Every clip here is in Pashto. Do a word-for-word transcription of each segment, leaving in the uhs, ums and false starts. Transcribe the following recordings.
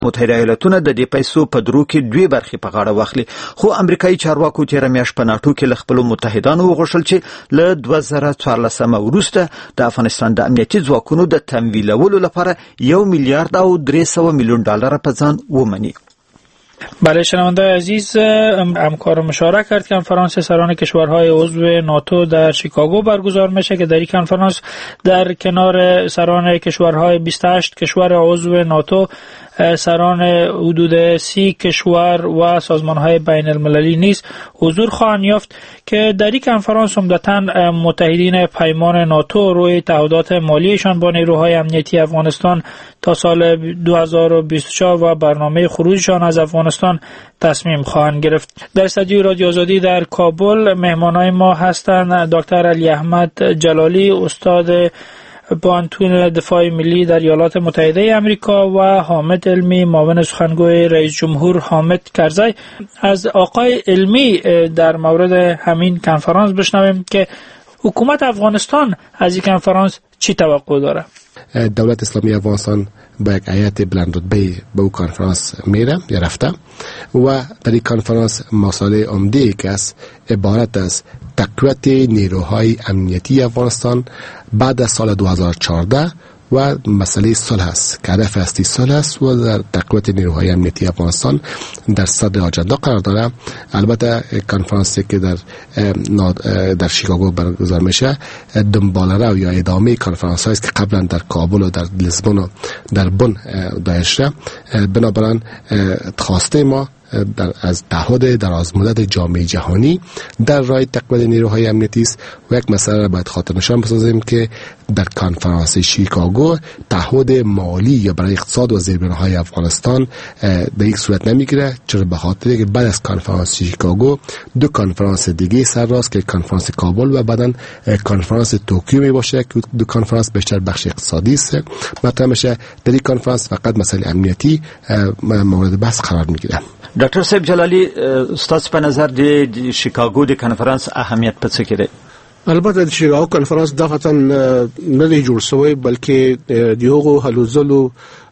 متحده ایالاتونه د دې پیسو په درو کې دوی برخې په غاړه واخلي، خو امریکایي چارواکو تیر میاشت په ناټو کې له خپلو متحدانو وغوښتل چې له دوه زره څوارلس وروسته د افغانستان د امنیتي ځواکونو د تمویلولو لپاره یو میلیارد او درې سوه میلیون ډالر په ځان ومني. بله شنونده عزیز، همکار مشارکت کرد که کنفرانس سران کشورهای عضو ناتو در شیکاگو برگزار میشه که در این کنفرانس در کنار سران کشورهای بیست و هشت کشور عضو ناتو سران حدود سی کشور و سازمانهای بین المللی نیز حضور خواهند یافت که در این کنفرانس عمدتاً متحدین پیمان ناتو روی تعهدات مالیشان با نیروهای امنیتی افغانستان تا سال دو هزار و بیست و چهار و برنامه خروجشان از افغانستان تصمیم خواهند گرفت. در استودیو رادیو آزادی در کابل مهمانای ما هستند دکتر علی احمد جلالی، استاد بانتون دفاع ملی در ایالات متحده امریکا و حامد علمی، معاون سخنگوی رئیس جمهور حامد کرزی. از آقای علمی در مورد همین کنفرانس بشنویم که حکومت افغانستان از این کنفرانس چی توقع داره؟ دولت اسلامی افغانستان با یک هیئت بلند رتبه به او کنفرانس میره یا رفته و در این کنفرانس مسئله عمده که است عبارت از تقویت نیروهای امنیتی افغانستان بعد از سال دو هزار و چهارده و مسئله صلح است که هدف اصلی صلح است و در تقویت نیروهای امنیتی افغانستان در صدر اجندا قرار داره. البته کنفرانسی که در در شیکاگو برگزار میشه دنباله رو یا ادامه کنفرانس هایی است که قبلا در کابل و در لیسبون و در بن دایر شده. بنابراین خواسته ما در از تعهد دراز مدت جامعه جهانی در راه تقویت نیروهای امنیتی است و یک مسئله را باید خاطر نشان بسازیم که در کنفرانس شیکاگو تعهد مالی یا برای اقتصاد و زیربناهای افغانستان به یک صورت نمیگیره، چرا به خاطر که بعد از کنفرانس شیکاگو دو کنفرانس دیگه سر راست که کنفرانس کابل و بعداً کنفرانس توکیو می باشه که دو کنفرانس بیشتر بخش اقتصادی است. مطرح میشه در این کنفرانس فقط مسئله امنیتی مورد بحث قرار میگیره. ډاکټر صاحب جلالی، ستاسو په نظر د شیکاگو د کنفرانس اهمیت په څه کې دی؟ البته د شیکاگو کنفرانس دغه نه دی جوړ شوی بلکې د هغو هلو ځلو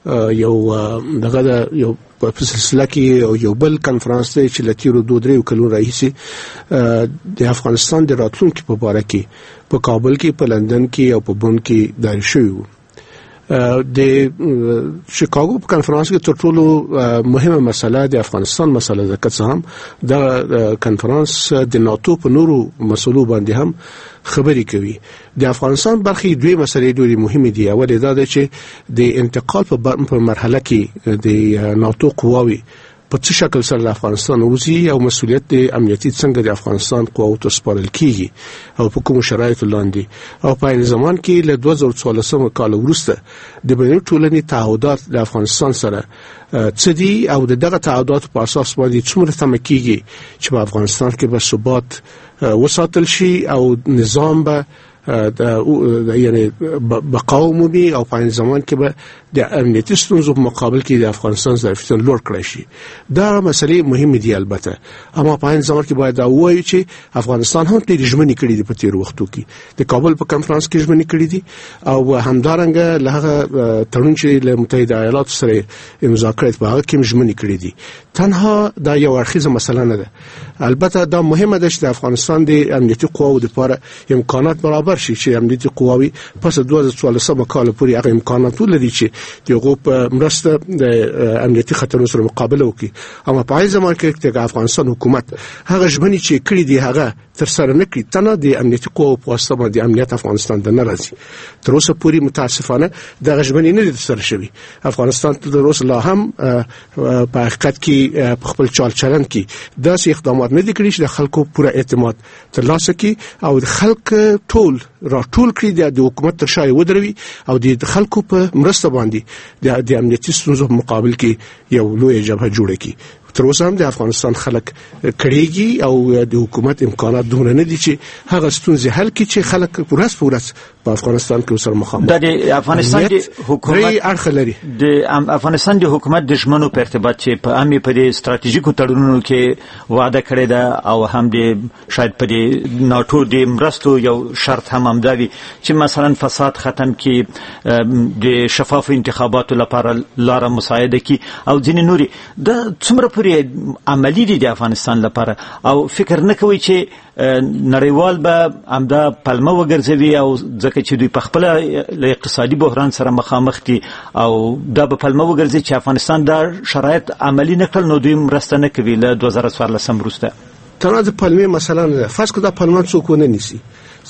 یو دغه یو په سلسله کې یو بل کنفرانس دی چې لتیرو دوه درې کلونو راهیسي د افغانستان د راتلونکي په اړه کې په کابل کې، په لندن کې او په بون کې دایر شوی و. د شیکاگو په کنفرانس کې تر ټولو مهمه مسله د افغانستان مسله ده، که څه هم دا کنفرانس د ناتو په نورو مسلو باندې هم خبرې کوي. د افغانستان برخې دوی مسلې ډېرې مهمې دي. اول دا ده چې د انتقال په مرحله کې د ناتو قواوي په څه شکل سره د افغانستان وزي او مسؤلیت د امنیتي څنګه د افغانستان قواو ته سپارل کیږي او په کوم شرایطو لاندې او په این زمان کې له دوه زره څوارلس کال وروسته د بین ټولنې تعهدات د افغانستان سره څه دي او دغه تعهدات په اساس باندې څومره تم کیږي چې په افغانستان کې به ثبات وساتل شي او نظام به یعنی بقاو مومي او په این زمان کې به د امنیتي ستونزو په مقابل کې د افغانستان ظرفیت لوړ کړی شي. دا مسلې مهمه دي البته، اما په این زمان کې باید دا وایي چې افغانستان هم ډېرې ژمنې کړې دي په تیرو وختو کې. د کابل په کنفرانس کې ژمنې کړې دي او همدارنګه له هغه تړون چې له متحده ایالاتو سره امضا کړی په هغه کې ژمنې کړې دي. تنها دا یو اړخیزه مسله نه ده. البته دا مهمه ده چې د افغانستان د امنیتي قواو لپاره امکانات برابر شي چې امنیتي قواوي پس دوه زره څوارلس کال پورې هغه امکانات ولري چې دغه په مرسته د امنیتي خطرونو سره مقابله وکړي. اما په هغه زمان کې د افغانستان حکومت هغه ژمنې چې کړې دي هغه تر سره نه کړي، تنه د امنیتي قواو په واسطه باندې امنیت افغانستان ته نه راځي. تر اوسه پورې متاسفانه دغه ژمنې نه دي ترسره شوي. افغانستان تر اوسه لا هم په حقیقت کې په خپل چال چلن کې داسې اقدامات نه دي کړي چې د خلکو پوره اعتماد ترلاسه کړي او د خلک ټول راټول کړي د حکومت تر شا ودروي او د خلکو په مرسته باندې د امنیتي ستونزو په مقابل کې یو لوی جبهه جوړه کړي. تر اوسه هم د افغانستان خلک کړيږي او د حکومت امکانات دومره نه دي چې هغه ستونزې حل کړي چې خلک پورس پورس په افغانستان کې سره مخامخ د افغانستان د حکومت اړخ لري. د افغانستان د حکومت د ژمنو په ارتباط چې په امي په د ستراتیژیکو تړونونو کې وعده کړې ده او هم د شاید په د ناتو د مرستو یو شرط هم همداوي چې مثلا فساد ختم کړي، د شفاف انتخاباتو لپاره لار مساعده کړي او ځینې نوري د څومره پورې عملی دي د افغانستان لپاره او فکر نه کوي چې نړیوال به همدا پلمه وګرځوي او ځکه چې دوی په خپل له اقتصادي بحران سره مخامخ دي او دا به پلمه وګرځي چې افغانستان دا شرایط عملی نه کړل نو دوی مرسته نه کوي له دوه زره څوارلس وروسته. تنها د پلمې مثلا فرض کړه پلمه څوک ونه نیسي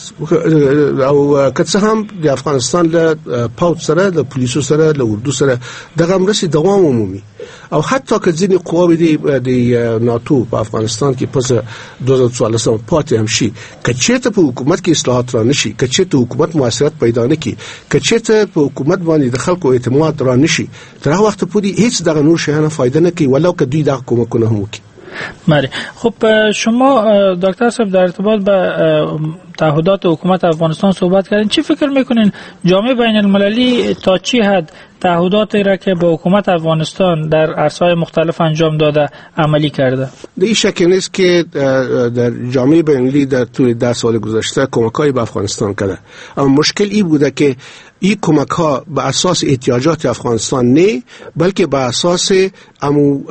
او که څه هم د افغانستان له پاوت سره د پولیسو سره له اردو سره دغه مرسي دوام عمومي او حتی که ځینې قواوې د ناتو په افغانستان کې پس دوه زره څوارلس پاتې هم شي، که چېرته په حکومت کې اصلاحات را نشي، که چېرته حکومت موثریت پیدا نه کړي، که چېرته په حکومت باندې د خلکو اعتماد را نشي، تر هغه وخت پورې هیڅ دغه نور شیان فایده نه کوي ولو که دوی دغه کومکونه هم وکړي. بله. خب شما دکتر صاحب در ارتباط به تعهدات حکومت افغانستان صحبت کردین، چی فکر میکنین جامعه بین المللی تا چی حد تعهداتی را که به حکومت افغانستان در عرصه‌های مختلف انجام داده عملی کرده؟ در این شک نیست که در جامعه بین المللی در طول ده سال گذشته کمک‌های به افغانستان کرده، اما مشکل این بوده که این کمک ها به اساس احتیاجات افغانستان نه بلکه به اساس امو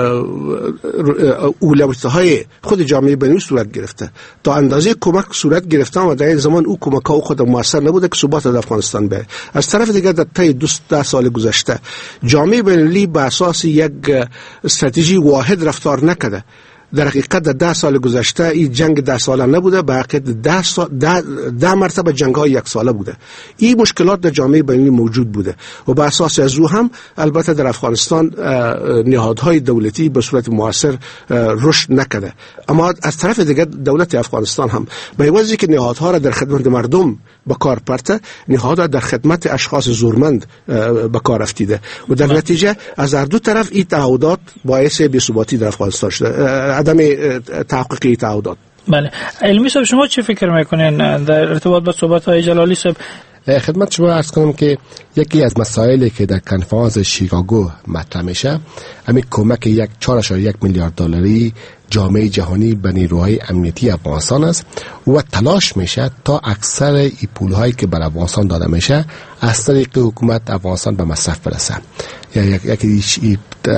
اولویت های خود جامعه بین المللی صورت گرفته. تا اندازه کمک صورت گرفتن و در این زمان او کمک ها خود موثر نبوده که ثبات در افغانستان بره. از طرف دیگر در طی ده سال گذشته جامعه بین المللی به اساس یک استراتژی واحد رفتار نکرده. در حقیقت در ده سال گذشته این جنگ ده ساله نبوده، به حقیقت ده, سال ده, ده مرتبه جنگ های یک ساله بوده. این مشکلات در جامعه بین المللی موجود بوده و به اساس از او هم البته در افغانستان نهادهای دولتی به صورت مؤثر رشد نکرده. اما از طرف دیگر دولت افغانستان هم به عوضی که نهادها را در خدمت مردم به کار پرته، نهادها در خدمت اشخاص زورمند به کار افتیده و در نتیجه از هر دو طرف این تعهدات باعث بی‌ثباتی در افغانستان شده، عدم تحقق تعهدات. بله. علمی صاحب شما چی فکر میکنین در ارتباط با صحبت‌های جلالی صاحب؟ خدمت شما عرض کنم که یکی از مسائلی که در کنفرانس شیکاگو مطرح میشه همین کمک یک چهار اشاری یک میلیارد دلاری جامعه جهانی به نیروهای امنیتی افغانستان است و تلاش میشه تا اکثر این پولهایی که بر افغانستان داده میشه از طریق حکومت افغانستان به مصرف برسه. یا یکی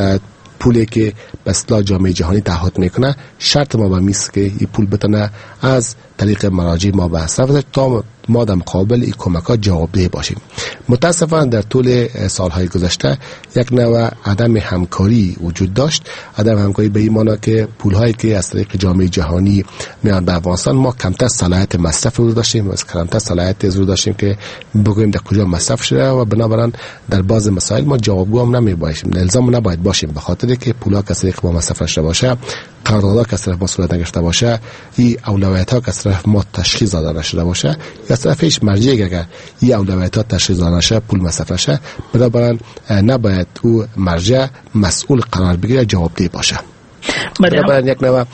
پولی که به اصطلاح جامعه جهانی تعهد میکنه شرط ما به میست که این پول بتونه از طریق مراجع ما به مصرف تا ما در مقابل این کمک‌ها جوابدهی باشیم. متاسفانه در طول سالهای گذشته یک نوع عدم همکاری وجود داشت. عدم همکاری به این معنی که پول‌هایی که از طریق جامعه جهانی میاد به افغانستان ما کمتر صلاحیت مصرف رو داشتیم و کمتر صلاحیت رو داشتیم که بگوییم در کجا مصرف شده و بنابراین در بعض مسائل ما جوابگو هم نمیباشیم. الزام نباید باشیم به خاطر که پول‌ها که از طریق ما مصرف شده باشه، قراردادها که از طرف ما صورت نگرفته باشه، این اولویت‌ها که از طرف ما تشخیص داده نشده باشه، یا از طرف هیچ مرجعی اگر این اولویت‌ها تشخیص داده نشه پول مصرف نشه، بنابراین نباید او مرجع مسئول قرار بگیره، جوابدهی باشه. بنابراین یک نوع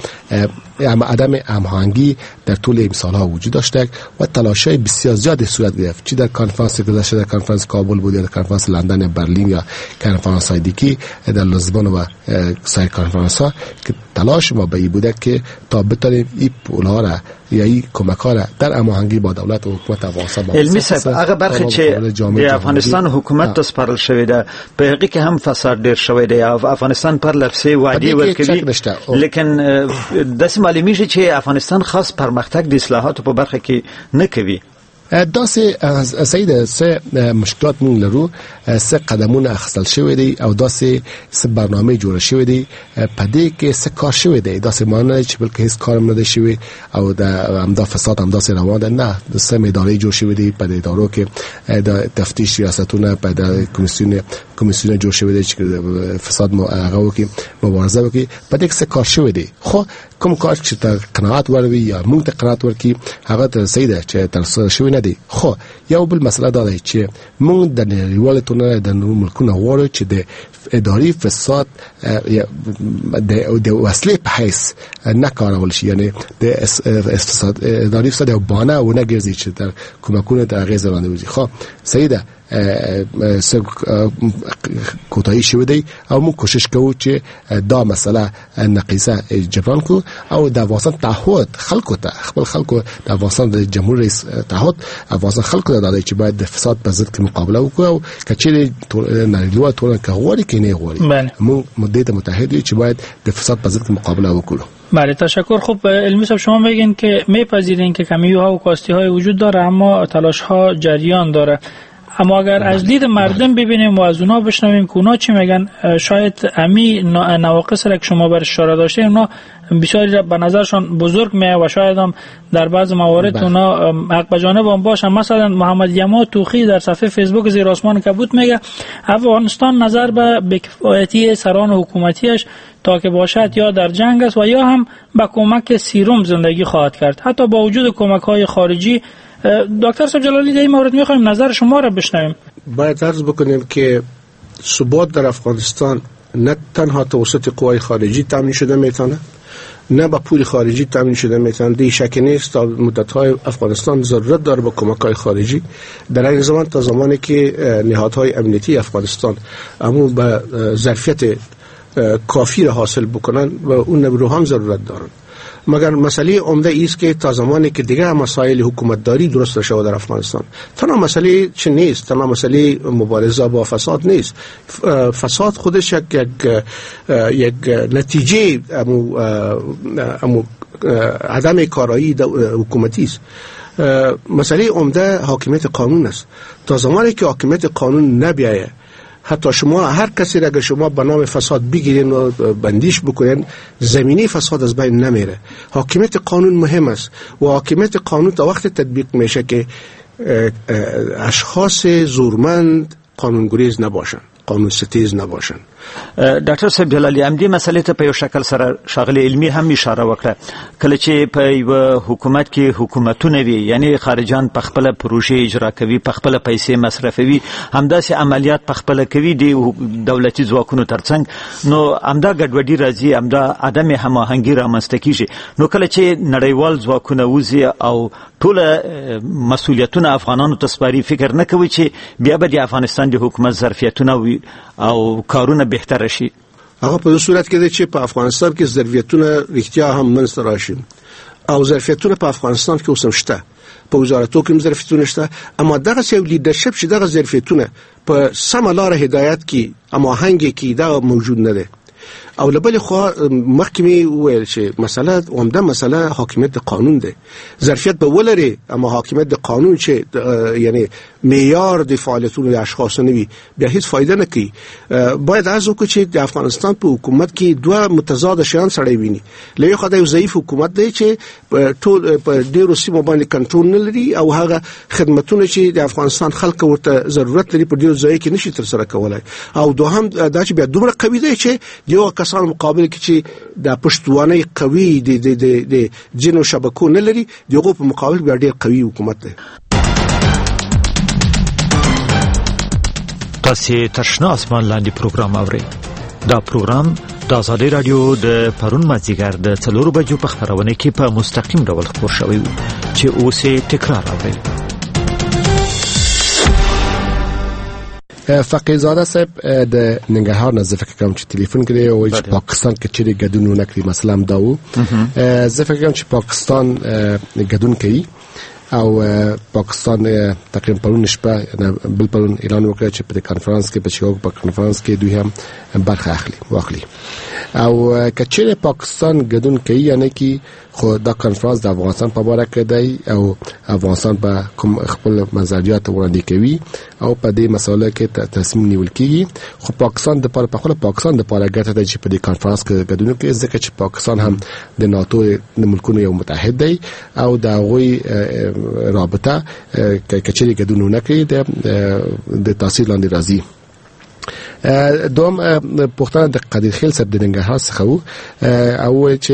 عدم هماهنگی در طول این سالها وجود داشته و تلاش‌های بسیار زیادی صورت گرفت، چی در کنفرانس گذشته، در کنفرانس کابل بود یا در کنفرانس لندن یا برلین یا کنفرانس های دیگه در لیسبون و سایر کنفرانس‌ها که تلاش ما به این بوده که تا بتونیم این پول‌ها را یا این کمک‌ها را در هماهنگی با دولت و حکومت افغانستان علمی صاحب هغه برخه چې د افغانستان حکومت ته سپارل شوې ده په هغه کې هم فساد ډیر شوی دی او افغانستان پر لفظي وعده ورکوي، لیکن داسې معلومیږي چې افغانستان خاص پرمختګ د اصلاحاتو په برخه کې نه کوي. داسې سید سه مشکلات مونږ لرو، سه قدمونه اخیستل شوی دی او داسې سه برنامه جوړ شوی دی، په دې کې سه کار شوی دی، داسې معنی چې بلکې هیڅ کار نه دی شوی او د همدا فساد هم داسې روان ده، نه سه ادارې جوړ شوی دی، په دې ادارو کې د تفتیش ریاستونه، په د کمیسیون کمیسیون جوړ شوی دی چې فساد هغه کې مبارزه وکړي، په دې کې سه کار شوی دی. خو کوم کار چې ته قناعت وروي یا مونږ ته قناعت ورکړي هغه تر سید چې تر سره شوی نه نه دی. خو یو بل مسله دا دی چې موږ د نړیوالو ټولنې د نورو ملکونو غواړو چې د اداري فساد د د وسلې په حیث نه کارول شي، یعنی د فساد اداري فساد یو بانه و نه ګرځي چې در کومکونه د اغیز باندې وځي. خو صحیح ده سب کوتاهی شوی دی او موږ کوشش کوو چې دا مسله نقیصه جبران کو او د افغانستان تعهد خلکو ته خپل خلکو د افغانستان د جمهور رئیس تعهد افغانستان خلکو ته دادی چې باید د فساد په ضد کې مقابله وکړو او کچېرې نړیوال ټولنه کې غواړي کې نه غواړي موږ مدته متحد یو چې باید د فساد په ضد کې مقابله وکړو. بله تشکر. خب علمی صاحب شما میگین که میپذیرین که کمیوها و کاستی های وجود داره اما تلاش ها جریان داره، اما اگر از دید مردم ببینیم و از اونا بشنویم که اونا چی میگن، شاید امی نواقص را که شما بر اشاره داشته اونا بسیاری به نظرشان بزرگ میه و شاید هم در بعض موارد اونا حق به جانب هم باشن. مثلا محمد یما توخی در صفحه فیسبوک زیر آسمان کبوت میگه افغانستان نظر به بی‌کفایتی سران حکومتیش تا که باشد یا در جنگ است و یا هم با کمک سیروم زندگی خواهد کرد، حتی با وجود کمک های خارجی. دکتر صاحب جلالی در این مورد میخوایم نظر شما را بشنویم. باید عرض بکنیم که ثبات در افغانستان نه تنها توسط قوای خارجی تامین شده میتونه، نه با پول خارجی تامین شده میتونه. دی شک نیست تا مدت‌های افغانستان ضرورت داره به کمک‌های خارجی. در این زمان تا زمانی که نهادهای امنیتی افغانستان اما به ظرفیت کافی را حاصل بکنن و اون رو هم ضرورت دارن. مگر مسئله عمده ایست که تا زمانی که دیگه مسائل حکومتداری درست شود در افغانستان، تنها مسئله چه نیست، تنها مسئله مبارزه با فساد نیست. فساد خودش یک یک نتیجه امو امو عدم کارایی حکومتی است. مسئله عمده حاکمیت قانون است. تا زمانی که حاکمیت قانون نبیایه، حتی شما هر کسی را اگر شما به نام فساد بگیرین و بندیش بکنین، زمینی فساد از بین نمیره. حاکمیت قانون مهم است و حاکمیت قانون تا وقت تطبیق میشه که اشخاص زورمند قانونگریز نباشن، قانون ستیز نباشن. ډاکټر صاحب جلالی هم دې مسلې ته په یو شکل سره ښاغلي علمي هم اشاره وکړه، کله چې په یو حکومت کې حکومتونه وي، یعنی خارجان په خپل پروژې اجرا کوي، په خپل پیسې مصرفوي، همداسې عملیات په خپل کوي د دولتي ځواکونو ترڅنګ، نو همدا ګډوډي راځي، همدا عدم هماهنګي رامنځته کیږي. نو کله چې نړیوال ځواکونه وځي او ټول مسؤلیتونه افغانانو ته سپاري، فکر نه کوي چې بیا به د افغانستان د حکومت ظرفیتونه او کارونه بهتر شي؟ هغه په صورت کې دی چې په افغانستان کې ظرفیتونه رښتیا هم منځته راشي او ظرفیتونه په افغانستان کې اوس هم شته، په وزارتو کې ظرفیتونه شته، اما دغه یو لیدرشپ چې دغه ظرفیتونه په سمه لار هدایت کې هماهنګي کې دا موجود نه دی. او لبل خو محکمه ویل چې مسله عمده مسله حاکمیت قانون ده. ظرفیت به ولري اما حاکمیت د قانون چې یعنی معیار د فعالیتونو د اشخاص نه وي بیا هیڅ فائدہ نه کوي. باید از وکړو چې د افغانستان په حکومت کې دوه متضاد شیان سره ویني. لوی خدای ضعیف حکومت دی چې ټول په ډیرو سیمو باندې کنټرول نه لري او هغه خدماتونه چې د افغانستان خلک ورته ضرورت لري په ډیرو ځای کې نشي تر سره کولای. او دوهم دا چې بیا دومره قوي دی چې یو کسان مقابل کې چې د پښتوانه قوي د د د جنو شبکو نه لري، دغه په مقابل بیا ډیر قوي حکومت دی. تاسو ترشنا اسمان لاندې پروګرام اورئ. دا پروګرام د آزادۍ رادیو د پرون مازیګر د څلورو بجو په خبرونه کې په مستقیم ډول خبر شوی و چې اوس یې تکرار اورئ. فقیزاده صاحب د ننګرهار نه زه فکر کوم چې ټلیفون کړی او چې پاکستان کې چیرې ګډون ونه کړی، مثلا هم دا و. زه فکر کوم چې پاکستان ګډون کوي او پاکستان تقریبا پرون شپه بل پرون اعلان وکړ چې په کانفرنس کې په شیکاګو په کانفرنس کې دوی هم برخه اخلي واخلي. او کچېره پاکستان ګډون کوي یعنی کې خو دا کانفرنس د افغانستان په اړه کې دی او افغانستان په کوم خپل نظریات وړاندې کوي او په دې مسله کې تصمیم نیول کیږي. خو پاکستان د پر په خپل پاکستان د پر ګټه دی چې په دې کانفرنس کې ګډون کوي، ځکه چې پاکستان هم د ناتو د ملکونو یو متحد دی او دا غوي رابطه کچېره ګډون نه کوي د د تاثیر لاندې راځي. دوم پښتنه د قدیر خیل صاحب د ننګرهار څخه وو او چې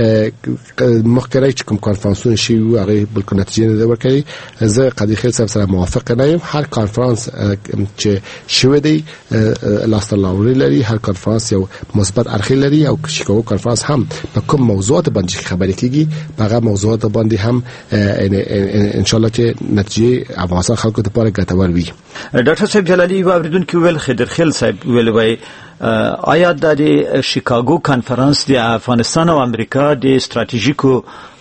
مخکره چې کوم کانفرنسونه شي هغه بل کو نتیجه نه ورکړي زه قدیر خیل صاحب سره موافق نه یم. هر کانفرنس چې شوه دی لاست لاوري لري، هر کانفرنس یو مثبت اړخ لري او شیکاګو کانفرنس هم په کوم موضوعات باندې خبرې کیږي هغه موضوعات باندې هم ان شاء الله چې نتیجه افغانستان خلکو ته لپاره ګټور وي. ډاکټر صاحب جلالی واوریدونکو ویل خضر خیل صاحب ویل وای آیا د شیکاګو کانفرنس د افغانستان او امریکا د ستراتیژیکو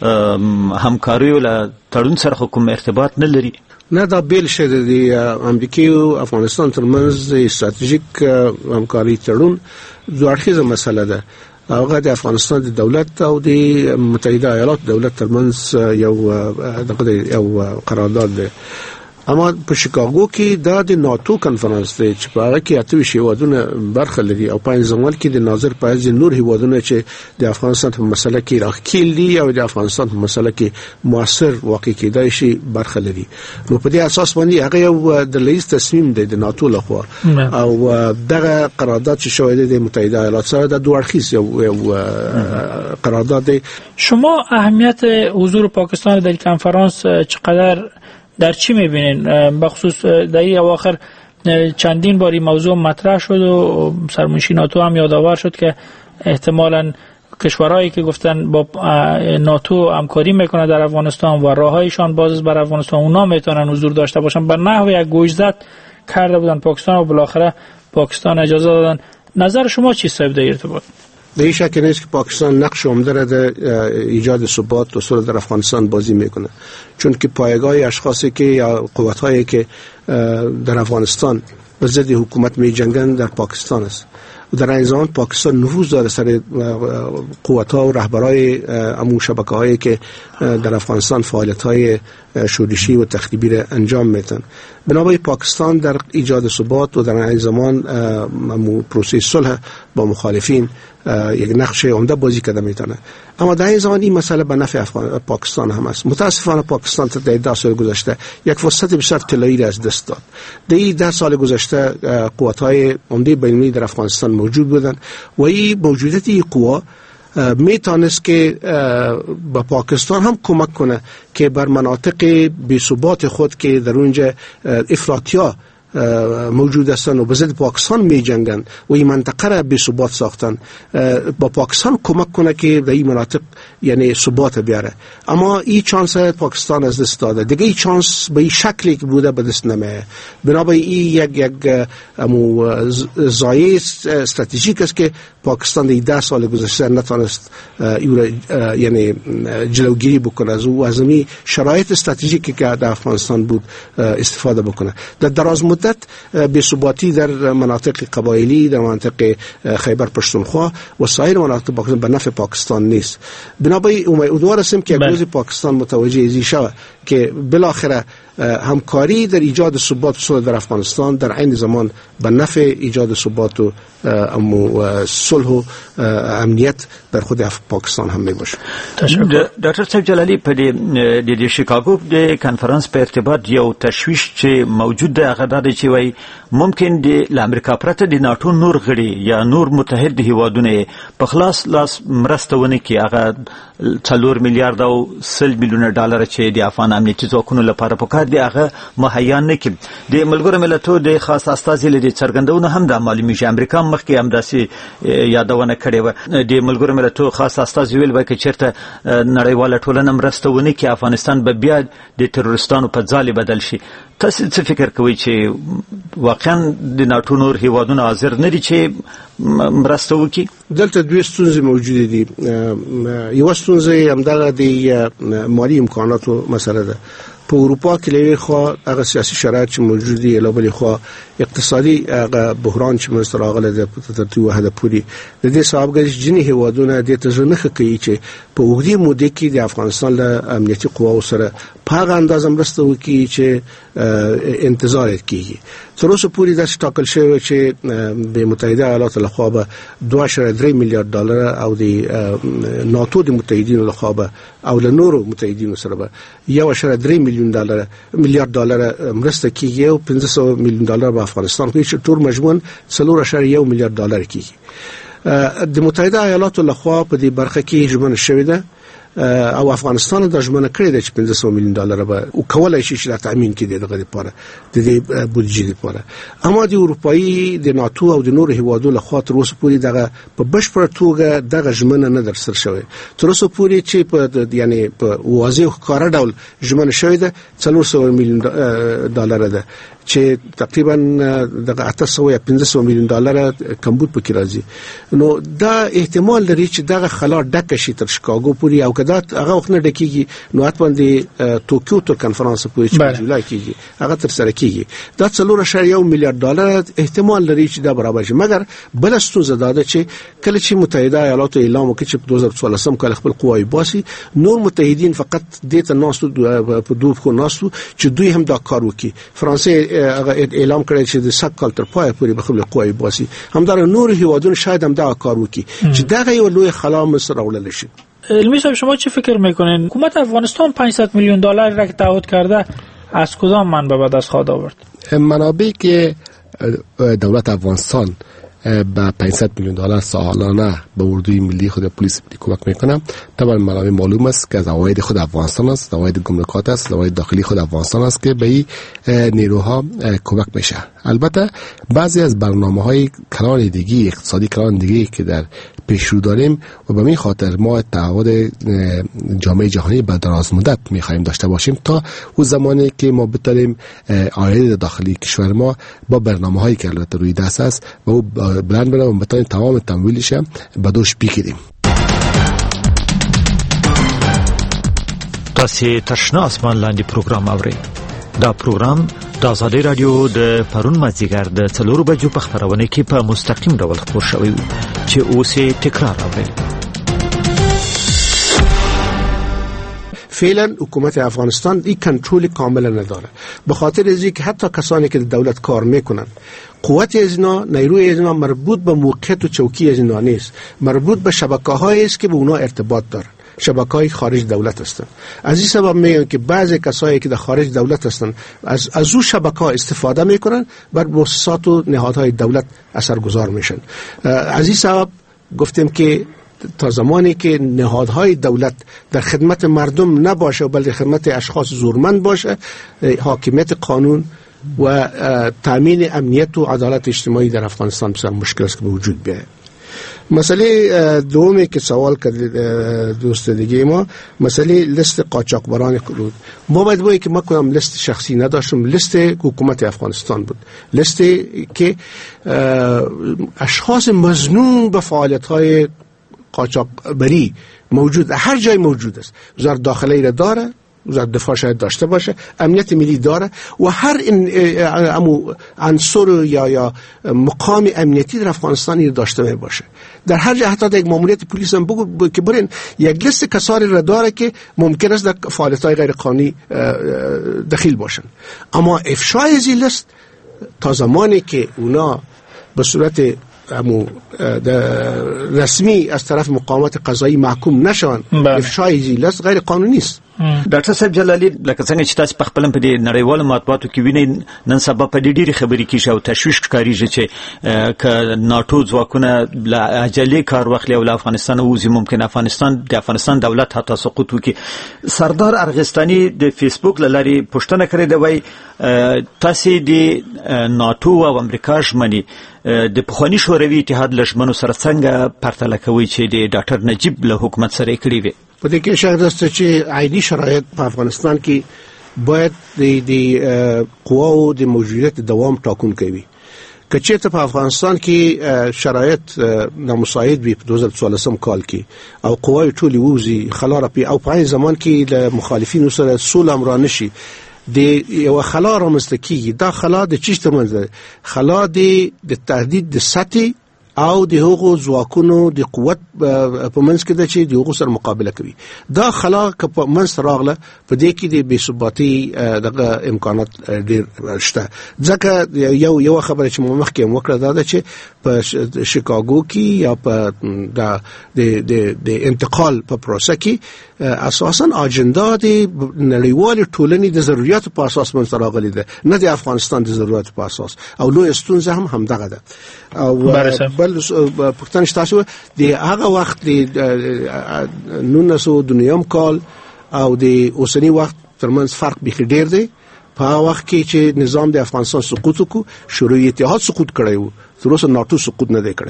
همکاریو له تړون سره کوم ارتباط نه لري؟ نه، دا بیل شه د امریکا او افغانستان ترمنځ د ستراتیژیک همکاري تړون دوه اړخیزه مسله ده. هغه د افغانستان د دولت او د متحده ایالات دولت ترمنځ یو دغه یو قرارداد ده. اما په شیکاګو کې دا د ناتو کانفرنس دی چې په هغه کې اته ویشت هیوادونه برخه لري او په ځمال کې د ناظر په ځای نور هیوادونه چې د افغانستان په مسله کې راخیل دي او د افغانستان په مسله کې موثر واقع کېدای شي برخه لري. نو په دې اساس باندې هغه یو د لیست تصمیم دی د ناتو لخوا او دغه قرارداد چې شوی دی د متحده ایالات سره د دوه اړخیز یو قرارداد دی. شما اهمیت حضور پاکستان در کنفرانس چقدر در چی میبینین؟ بخصوص در این اواخر چندین باری موضوع مطرح شد و سرمنشی ناتو هم یادآور شد که احتمالاً کشورهایی که گفتن با ناتو همکاری میکنه در افغانستان و راههایشان باز بر افغانستان اونا میتونن حضور داشته باشن به نحو یک گوشزد کرده بودن پاکستان و بالاخره پاکستان اجازه دادن. نظر شما چی صاحب در ارتباط؟ به این شکل نیست که پاکستان نقش عمده را در ایجاد ثبات و صلح در افغانستان بازی میکنه، چون که پایگاه اشخاصی که یا قوت‌هایی که در افغانستان به ضد حکومت می‌جنگن در پاکستان است و در این زمان پاکستان نفوذ داره سر قوت‌ها و رهبرای امو شبکه‌هایی که در افغانستان فعالیت‌های شورشی و تخریبی را انجام میدن. بنابراین پاکستان در ایجاد ثبات و در این زمان امو پروسه صلح با مخالفین یک نقش عمده بازی کرده میتونه. اما در این زمان این مسئله به نفع پاکستان هم است. متاسفانه پاکستان تا ده سال گذشته یک فرصت بسیار طلایی را از دست داد. در این ده سال گذشته قوت‌های عمده بین‌المللی در افغانستان موجود بودند و این موجودیت این قوا میتونست که با پاکستان هم کمک کنه که بر مناطق بی‌ثبات خود که در اونجا افراطی‌ها موجود هستند و به ضد پاکستان می جنگن و این منطقه را بی ثبات ساختن، با پاکستان کمک کنه که در این مناطق یعنی ثبات بیاره. اما این چانس پاکستان از دست داده دیگه. این چانس به این شکلی که بوده به دست نمیه. بنابراین این یک یک امو ضایعه استراتژیک است که پاکستان در ده سال گذشته نتونست یعنی جلوگیری بکنه از او از این شرایط استراتژیکی که در افغانستان بود استفاده بکنه. در دراز مدت بی‌ثباتی در مناطق قبایلی، در مناطق خیبر پشتونخوا و سایر مناطق پاکستان به نفع پاکستان نیست. بنابراین امیدوار هستیم که امروز پاکستان متوجه ازی شود که بالاخره همکاری در ایجاد ثبات و صلح در افغانستان در عین زمان به نفع ایجاد ثبات و صلح و امنیت در خود پاکستان هم میباشه. ډاکټر صاحب جلالی په د د شیکاګو د کانفرنس په ارتباط یو تشویش چې موجود ده هغه دا چې وای ممکن د امریکا پرته د ناتو نور غړي یا نور متحد هیوادونه په خلاص لاس مرستونه کې هغه څلور میلیارډ او سل میلیونه ډالر چې د افغان امنیتي ځواکونو لپاره پکار دی هغه مهیا نه کړي. د ملګرو ملتونو د خاص استازي لري څرګندونه هم د معلومي چې امریکا مخکې هم داسې یادونه کړې و. د ملګرو ملتونو خاص استازي ویل وای چې چیرته نړیواله ټولنه مرستونه کې افغانستان به بیا د تروریستانو په ځای بدل شي. تاسو څه فکر کوئ چې واقعا د ناتو نور هیوادونه حاضر نه دي چې مرسته وکړي؟ دلته دوه ستونزې موجودې دي. یو ستونزه همدغه د مالی امکاناتو مسله ده. په اروپا کې لوي خو هغه سیاسي شرایط چې موجود دي، علاوه خو اقتصادي هغه بحران چې منځ راغلی د ترتیب وحده پوری د دې سبب ګرځي جنې هیوادونه د تزنخ کوي چې په وګړي مودې کې د افغانستان له امنیتي قواو سره په هغه اندازه مرسته وکړي چې انتظار کیږي. تر اوسه پورې د ټاکل شوی چې د متحده ایالاتو لخوا به دوه اعشاریه درې میلیارډ ډالر او د ناتو د متحدینو لخوا به او له نورو متحدینو سره به یو اعشاریه درې میلیون ډالر میلیارډ ډالر مرسته کیږي او پنځه سوه میلیون ډالر به افغانستان کې چې ټول مجموعاً څلور اعشاریه یو میلیارډ ډالر کیږي. د متحده ایالاتو لخوا په دې برخه کې ژمنه شوې ده او افغانستان د ژمنه کړې ده چې پنځه سوه میلیون ډالر به وکولای شي چې د تامین کړي دغه لپاره د دې بودیجې لپاره. اما د اروپאי د ناتو او د نورو هیوادو لخوا تر اوسه پورې دغه په بشپړه توګه دغه ژمنه نه درسره شوې. تر اوسه پورې چې په یعنی په واضح ښکاره ډول ژمنه شوې ده څلور سوه میلیون ډالر ده چې تقریبا دغه اته سوه یا پنځه سوه میلیون ډالر کمبود پکې راځي. نو دا احتمال لري چې دغه خلا ډکه شي تر شیکاګو پورې او کدا هغه وخت نه ډکیږي نو اتمن د ټوکیو تر کنفرانس پورې چې په جولای کې هغه تر سره کیږي. دا څلور اعشاریه یو میلیارډ ډالر احتمال لري چې دا برابر شي. مګر بل ستونزه دا ده چې کله چې متحده ایالاتو اعلان وکړي چې په دوه زره څوارلسم کال خپل قواوی باسي نور متحدین فقط دې ته ناسو په دوه خو ناسو چې دوی هم دا کار وکړي. فرانسې هغه اعلان کړی چې د سږ کال تر پای پورې به خپل قواوی باسي. همدار نور هیوادونه شاید هم دا کار وکړي چې دغه یو لوی خلا مصر راوړل شي. علمی صاحب شما چی فکر میکنین حکومت افغانستان پانصد میلیون دلار را که تعهد کرده از کدام منبع به دست خواهد آورد؟ منابعی که دولت افغانستان با پانصد میلیون دلار سالانه به اردوی ملی خود پلیس ملی کمک میکنه. طبعا منابع معلوم است که از عواید خود افغانستان است، عواید گمرکات است، عواید داخلی خود افغانستان است که به این نیروها کمک میشه. البته بعضی از برنامه‌های کلان دیگه اقتصادی کلان دیگه که در پیش رو داریم و به این خاطر ما تعهد جامعه جهانی به دراز مدت می‌خوایم داشته باشیم تا اون زمانی که ما بتونیم عاید داخلی کشور ما با برنامه‌هایی که البته روی دست است و او بلند بلند و بتونیم تمام تمویلش به دوش بگیریم. تاسو تشنا اسمان لاندې پروګرام اورئ. دا پروګرام د آزادۍ رادیو د پرون مازدیګر د څلورو بجو په خپرونه کې په مستقیم ډول خپور شوی و چې اوس یې تکرار اورئ. فعلا حکومت افغانستان این کنترل کامل نداره، به خاطر از اینکه حتی کسانی که دولت کار میکنن قوت از اینا، نیروی از اینا مربوط به موقعیت و چوکی از اینا نیست، مربوط به شبکه‌هایی است که به اونا ارتباط دارن، شبکه‌های خارج دولت هستند. از این سبب میگم که بعضی کسایی که در خارج دولت هستند از از اون شبکه‌ها استفاده میکنن بر مؤسسات و نهادهای دولت اثرگذار میشن. از این سبب گفتیم که تا زمانی که نهادهای دولت در خدمت مردم نباشه بلکه خدمت اشخاص زورمند باشه، حاکمیت قانون و تامین امنیت و عدالت اجتماعی در افغانستان بسیار مشکل است که به وجود بیاید. مسئله دومی که سوال کرد دوست دیگه ما، مسئله لیست قاچاقبران بود. ما باید بگیم که ما کدام لیست شخصی نداشتم، لیست حکومت افغانستان بود، لیست که اشخاص مظنون به فعالیت‌های قاچاقبری موجود، هر جای موجود است. وزارت داخلی را داره، وزارت دفاع شاید داشته باشه، امنیت ملی داره و هر این عنصر یا یا مقام امنیتی در افغانستان داشته می باشه. در هر جا حتی یک ماموریت پلیس هم بگو که برین یک لیست کسانی را داره که ممکن است در فعالیت‌های غیر قانونی دخیل باشن. اما افشای از این لیست تا زمانی که اونا به صورت امو رسمی از طرف مقامات قضایی محکوم نشون، افشای زی لیست غیر قانونی است. ډاکټر صاحب جلالی، لکه څنګه چې تاسو په خپل په دې نړیوالو مطبوعاتو کې وینئ نن سبا په دې ډېری خبرې کیږي او تشویش ښکارېږي چې ک ناتو ځواکونه له عجلې کار واخلي او له افغانستان ووځي، ممکن افغانستان د افغانستان دولت حتی سقوط وکړي. سردار ارغستاني د فیسبوک له لارې پوښتنه کړې ده، وایي تاسو د ناتو او امریکا ژمنې د پخواني شوروي اتحاد له ژمنو سره څنګه پرتله کوي چې د ډاکټر نجیب له حکومت سره یې کړې وي؟ په دې کې شاید است چې عیني شرایط په افغانستان کې باید د د قواو د موجودیت دوام ټاکونکی وي. که چېرته په افغانستان کې شرایط نامساعد وي په دوه زره څوارلسم کال کې او قواوې ټولې ووځي خلا راپي او په عین زمان کې له مخالفینو سره سوله هم را نشي، د یو خلا رامنځته کېږي. دا خلا د چیش ترمنځ ده؟ خلا د تهدید د سطحې او د هغو ځواکونو د قوت په منځ کې د چې د هغو سره مقابله کوي. دا خلا که په منځ راغله په دې کې د بې ثباتي دغه امکانات ډېر شته. ځکه یو یو خبره چې مو مخکې وکړه دا ده چې په شیکاګو کې یا په د د د انتقال په پروسه کې اساساً اجنډا د نړیوال ټولنې د ضرورت په اساس منځ راغلي ده، نه د افغانستان د ضرورت په اساس. او لوی ستونزه هم همدغه ده. او بل پښتنه تاسو د هغه وخت د نولس سوه دوه نیم کال او د اوسنی وخت ترمنځ فرق به ډیر دی. په هغه وخت کې چې نظام د افغانستان سقوط وکړ، شوروي اتحاد سقوط کړی و، تر اوسه ناتو سقوط نه دی کړی.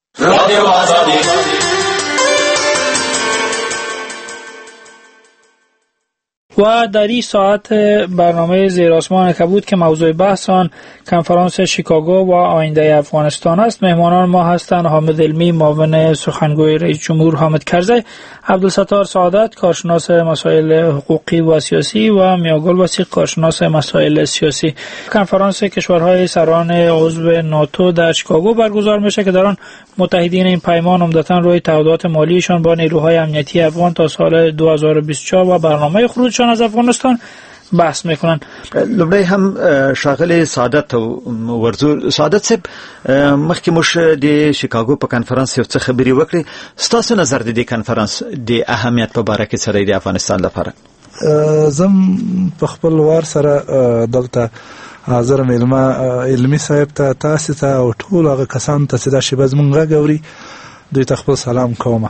و در این ساعت برنامه زیر آسمان کبود که موضوع بحث آن کنفرانس شیکاگو و آینده افغانستان است. مهمانان ما هستند حامد علمی معاون سخنگوی رئیس جمهور حامد کرزی، عبدالستار سعادت کارشناس مسائل حقوقی و سیاسی و میاگل وثیق کارشناس مسائل سیاسی. کنفرانس کشورهای سران عضو ناتو در شیکاگو برگزار میشه که در آن متحدین این پیمان عمدتاً روی تعهدات مالیشان با نیروهای امنیتی افغان تا سال دو هزار و بیست و چهار و برنامه خروجشان از افغانستان بحث میکنن. لومړی هم شاغلی سعادت ورزو سعادت صاحب مخکې موږ د شیکاګو په کنفرانس یو څه خبرې وکړې. ستاسو نظر د دې کنفرانس د اهمیت په باره کې څه دی د افغانستان لپاره؟ زم په خپل وار سره دلته حاضر مېلمه علمي صاحب ته، تاسو ته او ټول هغه کسان ته چې دا شیبه زمونږ غږ اوري دوی ته خپل سلام کوم.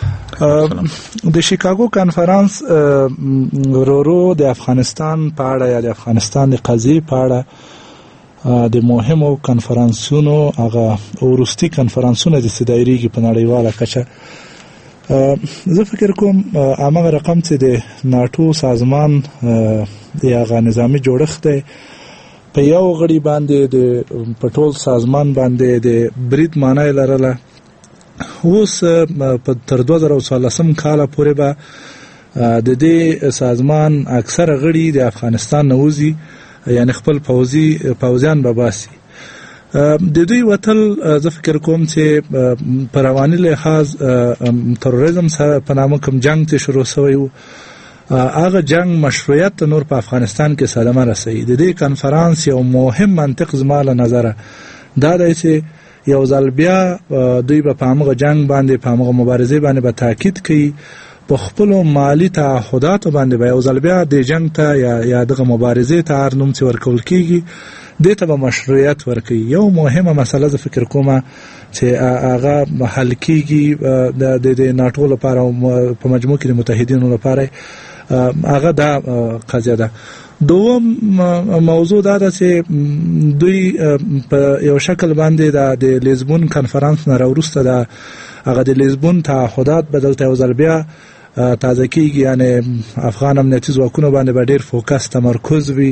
د شیکاګو کنفرانس ورورو د افغانستان په اړه یا د افغانستان د قضیې په اړه د مهمو کنفرانسونو هغه وروستي کنفرانسونه د دایریږي په نړیواله کچه. زه فکر کوم هغه رقم چې د ناتو سازمان د هغه نظامی جوړښت دی په یو غړي باندې د پټول سازمان باندې د برید معنی لرله. اوس په تر دوه زره څوارلسم کال پورې به د دې سازمان اکثره غړي د افغانستان نوځي، یعنی خپل پوځي پوځیان به باسي. د دوی وتل زه فکر کوم چې په رواني لحاظ تروریزم سره په نامه کوم جنگ ته شروع شوی و، هغه جنگ مشروعیت نور په افغانستان کې صدمه رسوي. د دې کنفرانس یو مهم منطق زما له نظره دا دی چې یو ځل بیا دوی به په هغه جنگ باندې په هغه مبارزه باندې به تاکید کوي، په خپل مالی تعهدات باندې به یو ځل بیا د جنگ ته یا یا دغه مبارزه ته هر نوم چې ورکول کیږي دته به مشروعیت ورکوي. یو مهمه مسله زه فکر کوم چې هغه حل کیږي د د ناتو لپاره او په مجموع کې د متحدینو لپاره، هغه دا قضیه ده. دوم موضوع دا ده چې دوی په یو شکل باندې د لیزبون کنفرانس نه وروسته د هغه د لیزبون تعهدات بدلته یو ځل بیا تازه کیږي، یعنی افغان امنیتي ځواکونو باندې به ډېر فوکس تمرکز وي.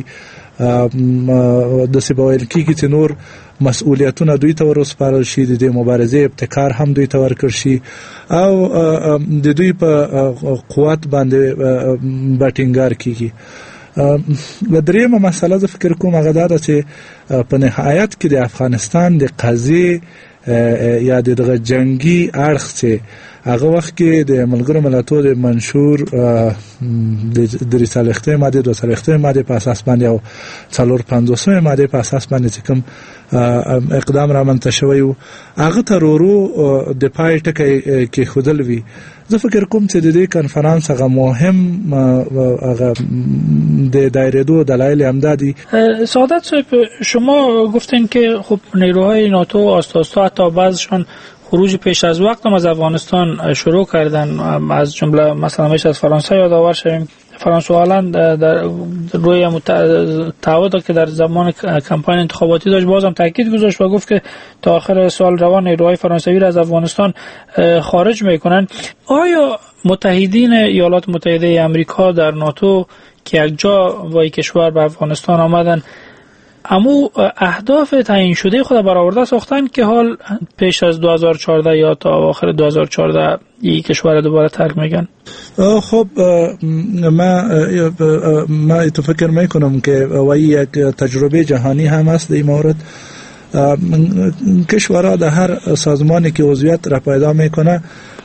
د سی بویل کیږي چې نور مسؤلیتونه دوی ته ورسپارل شي، د مبارزې ابتکار هم دوی ته ورکړ شي او د دوی په قوت باندې باټینګار کیږي. و دریمه مسله زه فکر کوم هغه دا ده چې په نهایت کې د افغانستان د قضیې یا د دغه جنگي اړخ چې هغه وخت کې د ملګرو ملتونو د منشور د رسالختې ماده دوه سلختې ماده په اساس باندې او څلور پنځوسمه ماده په اساس باندې چې کوم اقدام را منځته شوی و هغه تر ورو د پای ټکی کې خودل وی. زه فکر کوم چې د دې کنفرانس هغه مهم هغه د دایره دو دلایل امدادی. سعادت صاحب شما گفتین که خب نیروهای ناتو آستا آستا حتی بعضشان خروج پیش از وقت هم از افغانستان شروع کردن، از جمله مثلا میشه از فرانسه یادآور شویم. فرانسه هالند در روی تعهدی که در زمان کمپاین انتخاباتی داشت بازم تاکید گذاشت و گفت که تا آخر سال روان نیروهای فرانسوی را از افغانستان خارج میکنن. آیا متحدین ایالات متحده آمریکا در ناتو که یک جا وای کشور به افغانستان آمدن امو اهداف تعیین شده خود برآورده ساختن که حال پیش از دو هزار و چهارده یا تا آخر دو هزار و چهارده این کشور دوباره ترک میگن؟ خب ما ما اتفاق میکنم که وای یک تجربه جهانی هم است در این مورد. کشورها در هر سازمانی که عضویت را پیدا میکنه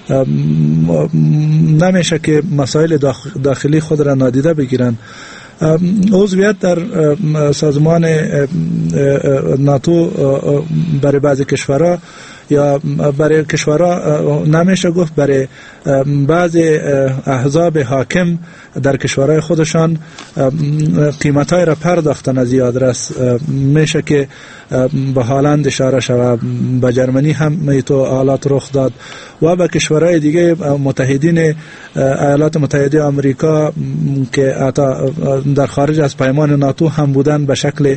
نمیشه که مسائل داخلی خود را نادیده بگیرن. عضویت در سازمان ناتو برای بعضی کشورها یا برای کشورها نمیشه گفت، برای بعضی احزاب حاکم در کشورهای خودشان قیمتای را پرداختن از این آدرس. میشه که به هالند اشاره شود، به جرمنی هم ایتو حالات رخ داد و به کشورهای دیگه متحدین ایالات متحده آمریکا که در خارج از پیمان ناتو هم بودن، به شکل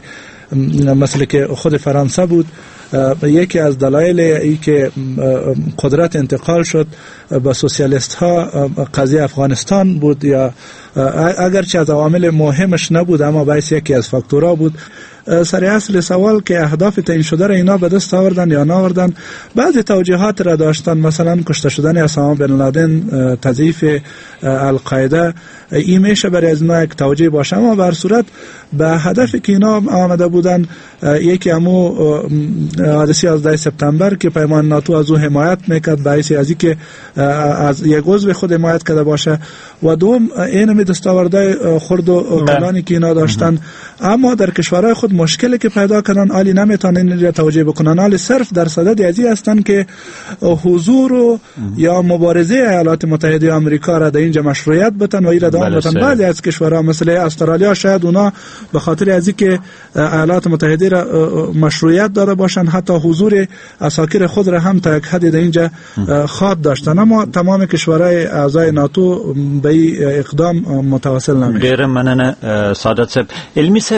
مثل که خود فرانسه بود. یکی از دلایل ای که قدرت انتقال شد به سوسیالیست ها قضیه افغانستان بود، یا اگرچه از عوامل مهمش نبود اما باعث یکی از فاکتورها بود. سر اصل سوال که اهداف تعیین شده را اینا به دست آوردن یا نآوردن، بعضی توجیهات را داشتن، مثلا کشته شدن اسامه بن لادن، تضعیف القاعده، این میشه برای از اینا یک توجیه باشه، اما به هر صورت به هدفی که اینا آمده بودن، یکی همو حادثه یازده سپتامبر که پیمان ناتو از او حمایت میکرد، باعث از این که از یک عضو خود حمایت کرده باشه، و دوم این می دستاورده خرد و کلانی که اینا داشتن، اما در کشورهای خود مشکلی که پیدا کردن عالی نمیتونن اینجا توجیه بکنن، عالی صرف در صدد ازی هستن که حضور و یا مبارزه ایالات متحده آمریکا را در اینجا مشروعیت بتن و ایرا دوام بتن. بعضی از کشورها مثل استرالیا شاید اونا به خاطر ازی که ایالات متحده را مشروعیت داره باشن، حتی حضور عساکر خود را هم تا یک حدی در اینجا خواد داشتن، اما تمام کشورهای اعضای ناتو به این اقدام متواصل نمیشه. ډیر مننه سعادت صاحب. علمي صاحب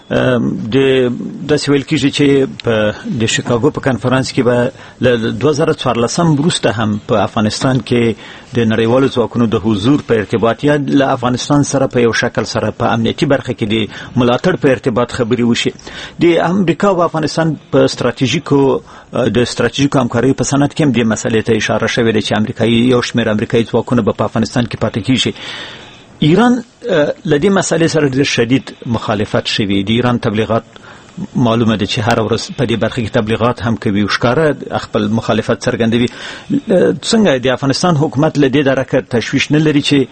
د داسې ویل کېږي چې په د شیکاګو په کنفرانس کې به له دوه زره څوارلسم وروسته هم په افغانستان کې د نړیوالو ځواکونو د حضور په ارتباط یا له افغانستان سره په یو شکل سره په امنیتي برخه کې د ملاتړ په ارتباط خبرې وشي. د امریکا او افغانستان په ستراتیژیکو د ستراتیژیکو همکارۍ په سند کې هم دې مسلې ته اشاره شوې ده چې امریکایي یو شمېر امریکایي ځواکونه به په افغانستان کې پاتې کېږي. ایران لدی مسئله سره ډېر شدید مخالفت شوی. د ایران تبلیغات معلومه ده چې هر ورځ په دې برخه کې تبلیغات هم کوي او ښکاره خپل مخالفت څرګندوي. څنګه د افغانستان حکومت لدی درکه تشویش نه لري چې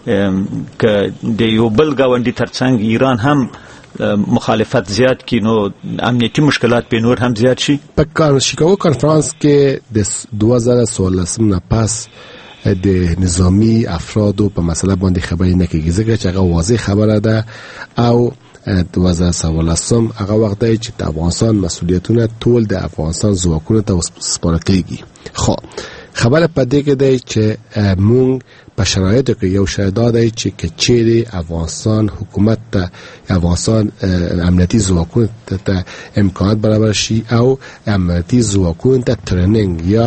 ک د یو بل گاونډي ترڅنګ ایران هم مخالفت زیات کی نو امنیتی مشکلات به نور هم زیات شي؟ په شیکاگو کنفرانس کې د دوه زره څوارلسم نه پس د نظامی افرادو په مسله باندې خبرې نه کېږي، ځکه چې هغه واضح خبره ده او دوه زره څوارلسم هغه وخت دی چې د افغانستان مسؤلیتونه ټول د افغانستان ځواکونو ته سپارل کېږي. خو خبره په دې کې دی چې مونږ په شرایطو کې یو شاید دی چې کچېرې افغانستان حکومت ته افغانستان امنیتي ځواکونو ته امکانات برابر شي او امنیتي ځواکونو ته ترنینګ یا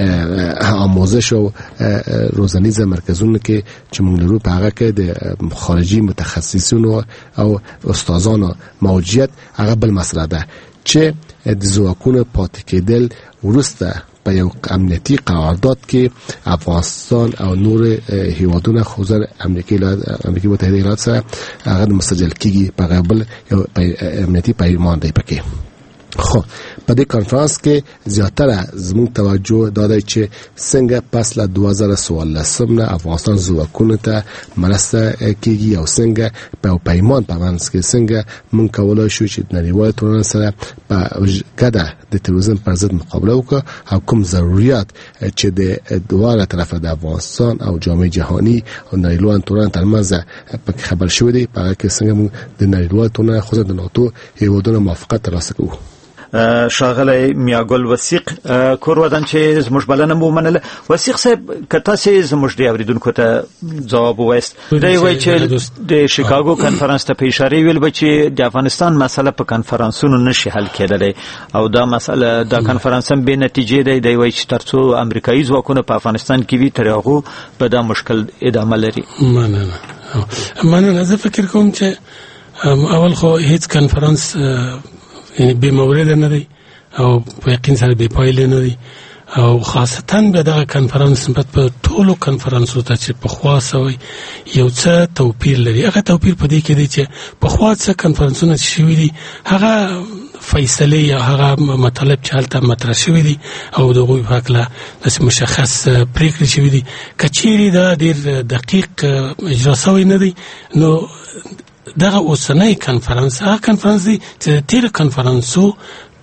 آموزش او روزنیز مرکزونو کې چې موږ لرو په هغه کې د خارجي متخصصینو او استادانو موجودیت هغه بل مسله ده چې د ځواکونو پاتې کېدل وروسته په یو امنیتي قرارداد کې افغانستان او نور هیوادونه خصوصا امریکا امریکا متحده ایالات سره هغه مسجل کیږي په قبل یو امنیتي پیمان دی پکې. خو په دې کانفرنس کې زیاتره زموږ توجه داده چې څنګه پس له دوه زره څوارلسم نه افغانستان ځواکونو ته مرسته کیږي او څنګه په پیمان په منځ کې څنګه مونږ کولای شو چې نړیوال ټولنه سره په ګډه د تروریزم پر ضد مقابله وکړو او کوم ضرورت چې د دواړه طرفه د افغانستان او جامعه جهانی او نړیوال ټولنه ترمنځ په خبر شوې دي په کې څنګه مونږ د نړیوال ټولنه خصوصا د ناتو هیوادونو موافقت ترلاسه کوو. شاغلی میاګل وثیق کور ودان چې زموږ بلنه مو منله. وثیق صاحب کته چې زموږ دی اوریدونکو ته جواب وایست دی وای چې د شیکاګو کنفرانس ته په اشاره ویل به چې د افغانستان مسله په کنفرانسونو نشي حل کېدلی او دا مسله د کنفرانس هم به نتیجې دی دی وای چې ترڅو امریکایي ځواکونه په افغانستان کې وي تر هغه به دا مشکل ادامه لري. مننه مننه زه فکر کوم چې اول خو هیڅ کنفرانس یعنی به مورد نه دی او په یقین سره به پایله نه دی او خاصتا به دا کنفرانس په ټولو کنفرانسو ته چې په خوا سوی یو څه توپیر لري. هغه توپیر په دې کې دی چې په خوا څه کنفرانسونه شوي دي هغه فیصله یا هغه مطالب چې هلته مطرح شوي دي او د هغوی په هکله داسې مشخص پریکړې شوي دي کچېرې دا ډېر دقیق اجرا سوی نه دی نو دغه اوسنی کنفرانس هغه کنفرانس دی چې د تېرو کنفرانسو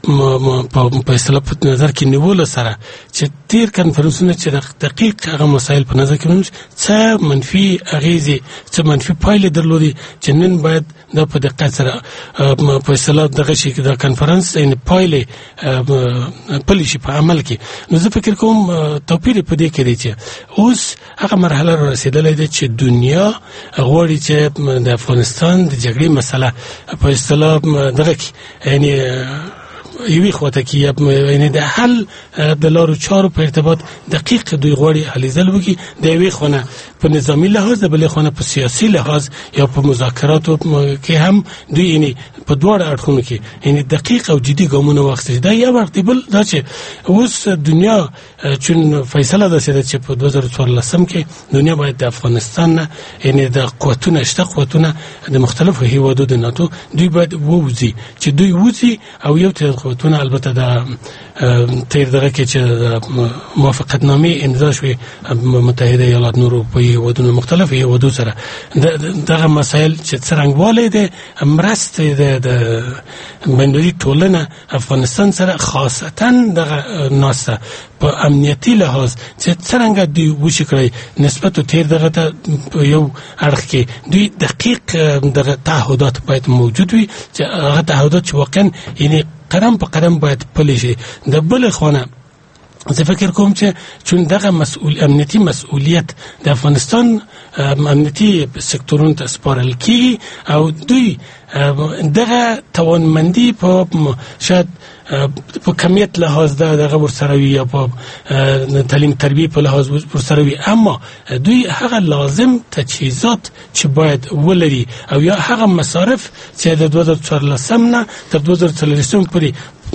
په اصطلاح په نظر کې نیولو سره چې تېر کنفرانسونه چې دقیق هغه مسایل په نظر کې ونیول څه منفي اغېزې څه منفي پایلې درلودې چې نن باید دا په دقت سره په اصطلاح دغه شي د کنفرانس یعنې پایلې پلي شي په عمل کې نو زه فکر کوم توپیر په دې کې دی چې اوس هغه مرحله را رسېدلی ده چې دنیا غواړي چې د افغانستان د جګړې مسله په اصطلاح دغه کې یعنې یوې خواته کې یعنې د حل د لارو چارو په ارتباط دقیق دوی غواړي هلې ځل وکړي د یوې خونه په نظامي لحاظ د بلې خونه په سیاسي لحاظ یا په مذاکراتو کې هم دوی یعنې په دواړه اړخونو کې یعنې دقیق او جدي ګامونه واخیستل دا یو اړخ دی بل دا چې اوس دنیا چون فیصله داسې ده چې په دوه زره څوارلسم کې دنیا باید د افغانستان نه یعنې د قوتونه شته قوتونه د مختلفو هیوادو د ناتو دوی باید ووځي چې دوی وځي او یو قوتونه البته د تیر دغه کې چې موافقت نامې امضا شوې متحده ایالات نورو په هیوادونو مختلف هیوادو سره دغه مسایل چې څرنګوالی دی مرستې د بینالمللي ټولنه افغانستان سره خاصتا دغه ناسته په امنیتي لحاظ چې څرنګه دوی وشي کړی نسبت تیر دغه ته یو اړخ کې دوی دقیق دغه تعهدات باید موجود وي چې هغه تعهدات چې واقعا یعنې قدم په قدم باید پلی شي د بلې خونه زه فکر کوم چې چون دغه مسؤل امنیتي مسؤلیت د افغانستان امنیتي سکتورونو ته سپارل کیږي او دوی دغه توانمندي په شاید په کمیت لحاظ دا دغه ورسره وي یا په تعلیم تربیه په لحاظ ورسره وي اما دوی هغه لازم تجهیزات چې باید ولري او یا هغه مصارف چې د دوه زره څوارلسم نه تر دوه زره څلوېښتم پورې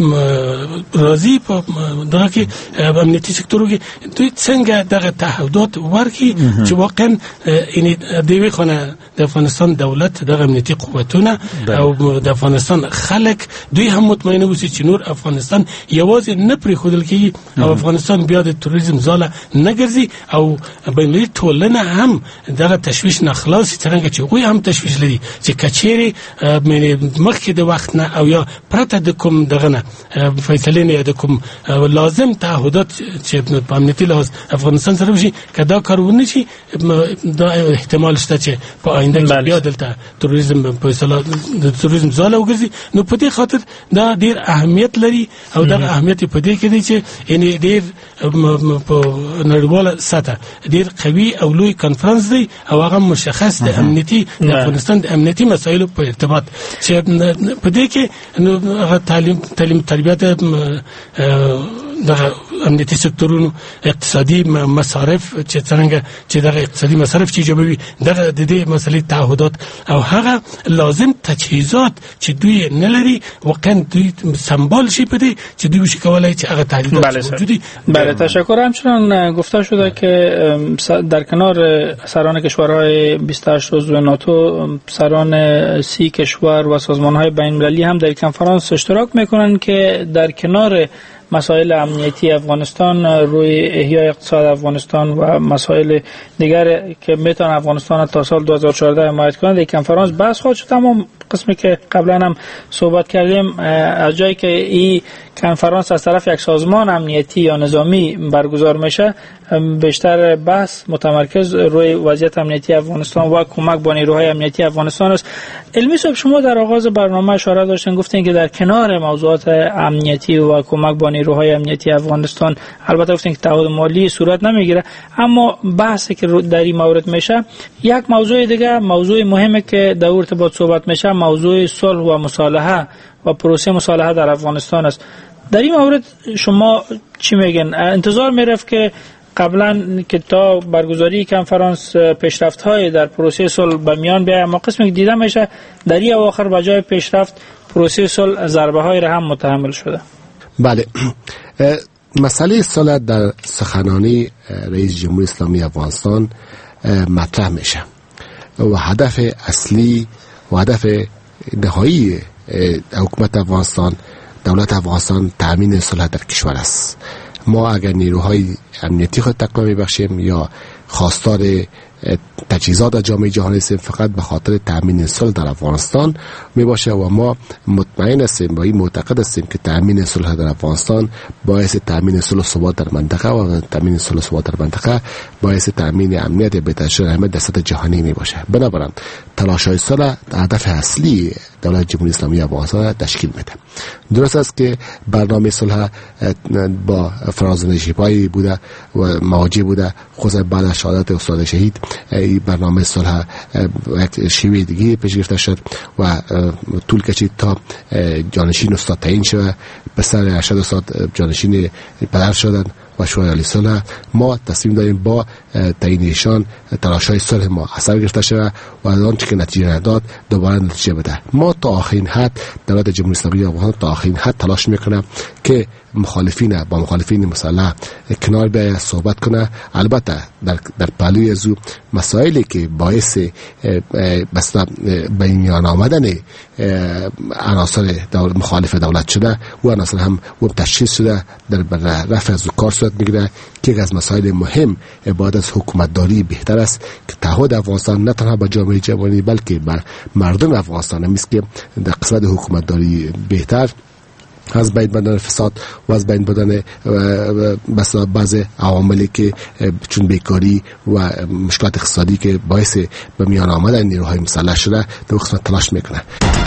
راځي په دغه کې امنیتي سکتورو کې دوی څنګه دغه تعهدات ورکړي چې واقعا یعنې د یوې خونه د افغانستان دولت دغه امنیتي قوتونه او د افغانستان خلک دوی هم مطمئنه اوسي چې نور افغانستان یوازې نه پرېښودل کېږي او افغانستان بیا د تروریزم ځاله نه ګرځي او بینالمللي ټولنه هم دغه تشویش نه خلاصي څرنګه چې هغوی هم تشویش لري چې که چیرې مخکې د وخت نه او یا پرته د کوم دغه نه فیصلې نه د کوم لازم تعهدات چې په امنیتي لحاظ افغانستان سره وشي که دا کار ونه شي دا احتمال شته چې په آینده کې بیا دلته تروریزم په اصطلاح د تروریزم ځاله وګرځي نو په دې خاطر دا ډېر اهمیت لري او دغه اهمیت په دې کې دی چې یعنې ډېر په نړیواله سطحه ډېر قوي او لوی کنفرانس دی او هغه مشخص د امنیتي د افغانستان د امنیتي مسایلو په ارتباط چې په دې کې هغه تعلیم تعلیم تربیت دغه امنیتي سکتورونو اقتصادي مصارف چې څنګه چې دغه اقتصادي مصارف چې جوړوي دغه د دې مسلې تعهدات او هغه لازم تجهیزات چې دوی نه لري واقعا دوی سمبال شي په دې چې دوی وشي کولای چې هغه تعهدات موجودی. بله تشکر. همچنان گفته شده که در کنار سران کشورهای بیست و هشت عضو ناتو سران سی کشور و سازمان‌های بین‌المللی هم در کنفرانس اشتراک میکنن که در کنار مسائل امنیتی افغانستان روی احیای اقتصاد افغانستان و مسائل دیگر که میتونه افغانستان تا سال دو هزار و چهارده حمایت کنه در کنفرانس بحث خواهد شد. تمام قسمی که قبلا هم صحبت کردیم از جایی که این کنفرانس از طرف یک سازمان امنیتی یا نظامی برگزار میشه بیشتر بحث متمرکز روی وضعیت امنیتی افغانستان و کمک با نیروهای امنیتی افغانستان است. علمی صاحب شما در آغاز برنامه اشاره داشتین گفتین که در کنار موضوعات امنیتی و کمک با نیروهای امنیتی افغانستان البته گفتین که تعهد مالی صورت نمیگیره اما بحثی که در این مورد میشه یک موضوع دیگه موضوع مهمه که در ارتباط صحبت میشه موضوع صلح و مصالحه و پروسه مصالحه در افغانستان است. در این مورد شما چی میگن؟ انتظار میرفت که قبلا که تا برگزاری کنفرانس پیشرفت‌های در پروسه صلح به میان بیاید اما قسمی که دیده میشه در این اواخر بجای پیشرفت پروسه صلح ضربه‌های را هم متحمل شده. بله مسئله صلح در سخنرانی رئیس جمهوری اسلامی افغانستان مطرح میشه و هدف اصلی و هدف نهایی حکومت افغانستان، دولت افغانستان تامین صلح در کشور است. ما اگر نیروهای امنیتی خود تقویت میبخشیم یا خواستار تجهیزات جامعه جهانی هستیم فقط به خاطر تامین صلح در افغانستان می باشه و ما مطمئن هستیم و این معتقد هستیم که تامین صلح در افغانستان باعث تامین صلح و ثبات در منطقه و تامین صلح و ثبات در منطقه باعث تامین امنیت بهتر اهمیت در سطح جهانی می باشه. بنابراین تلاش‌های صلح هدف اصلی دولت جمهوری اسلامی افغانستان تشکیل میده. درست است که برنامه صلح با فرازنشیبایی بوده و مواجه بوده، خصوصا بعد از شهادت استاد شهید این برنامه صلح یک شیوه دیگه پیش گرفته شد و طول کشید تا جانشین استاد تعیین شد. پسر ارشد استاد جانشین پدر شدن و شورای عالی صلح. ما تصمیم داریم با تعیین ایشان تلاش‌های صلح ما اثر گرفته شود و آنچه که نتیجه نداد دوباره نتیجه بده. ما تا آخرین حد دولت جمهوری اسلامی افغانستان تا آخرین حد تلاش میکنه که مخالفین با مخالفین مسلح کنار بیاید، صحبت کنه. البته در در پهلوی از مسائلی که باعث مثلا به میان آمدن عناصر دولت مخالف دولت شده و عناصر هم و تشخیص شده در رفع از کار صورت میگیره که از مسائل مهم بعد از حکومتداری بهتر است که تعهد افغانستان نه تنها به جامعه جهانی بلکه به مردم افغانستان است که در قسمت حکومتداری بهتر از بین بردن فساد و از بین بردن مثلا بعض عواملی که چون بیکاری و مشکلات اقتصادی که باعث به میان آمدن نیروهای مسلح شده در قسمت تلاش میکنه.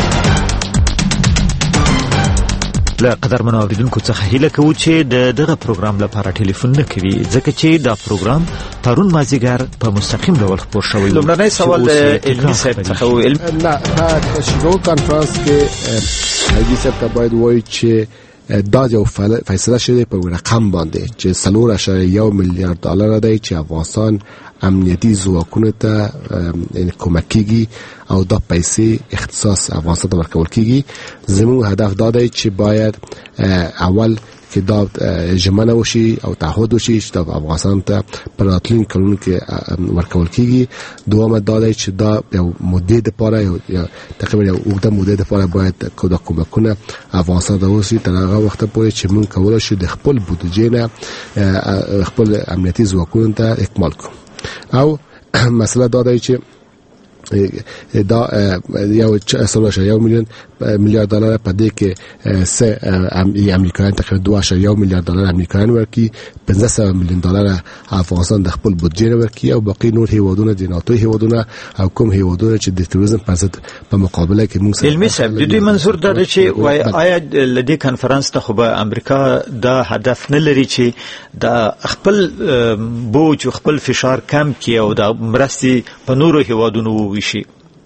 لقدر منوریدونکو څخه هیله کوو چې د دغه پروګرام لپاره ټلیفون نه کوي ځکه چې دا پروګرام پرون مازیګر په مستقیم ډول خپور شوی. لومړنی سوال د علمي صاحب څخه و. نه دا شیکاګو کانفرنس کې علمي صاحب ته باید وایي چې دا یو فیصله شده په رقم باندې چې څلور اعشاریه یو میلیارد دلار دی چې افغانستان امنیتی ځواکونو ته یعنی کمک کیږي او دا پیسې اختصاص افغانستان ته ورکول کیږي. زموږ هدف دا دی چې باید اول که دا ژمنه وشي او تعهد وشي چې د افغانستان ته په راتلونکي کلونو کې ورکول کیږي. دوم دا دی چې دا یو مدې لپاره یا تقریبا یو اوږده مدې لپاره باید دا کومکونه افغانستان ته وشي تر هغه وخت پورې چې موږ کولای شو د خپل بودجې نه خپل امنیتي ځواکونو ته اکمال کړو. او مسئله دا دی چې دا یو څلور یو میلیون میلیارد دلار په دې کې سه امریکایان تقریبا دوه اشاریه یو میلیارد دلار امریکایان ورکړي، پنځه سوه میلیون دلار افغانستان د خپل بودجې ورکړي او باقي نور هیوادونه د ناتو هیوادونه او کوم هیوادونه چې د تروریزم پر ضد په مقابله کې موږ سره. علمي صاحب د دې منظور دا دی چې وای آیا د دې کانفرنس ته خو به امریکا دا هدف نه لري چې د خپل بوج او خپل فشار کم کړي او د مرستې په نورو هیوادونو وویشي؟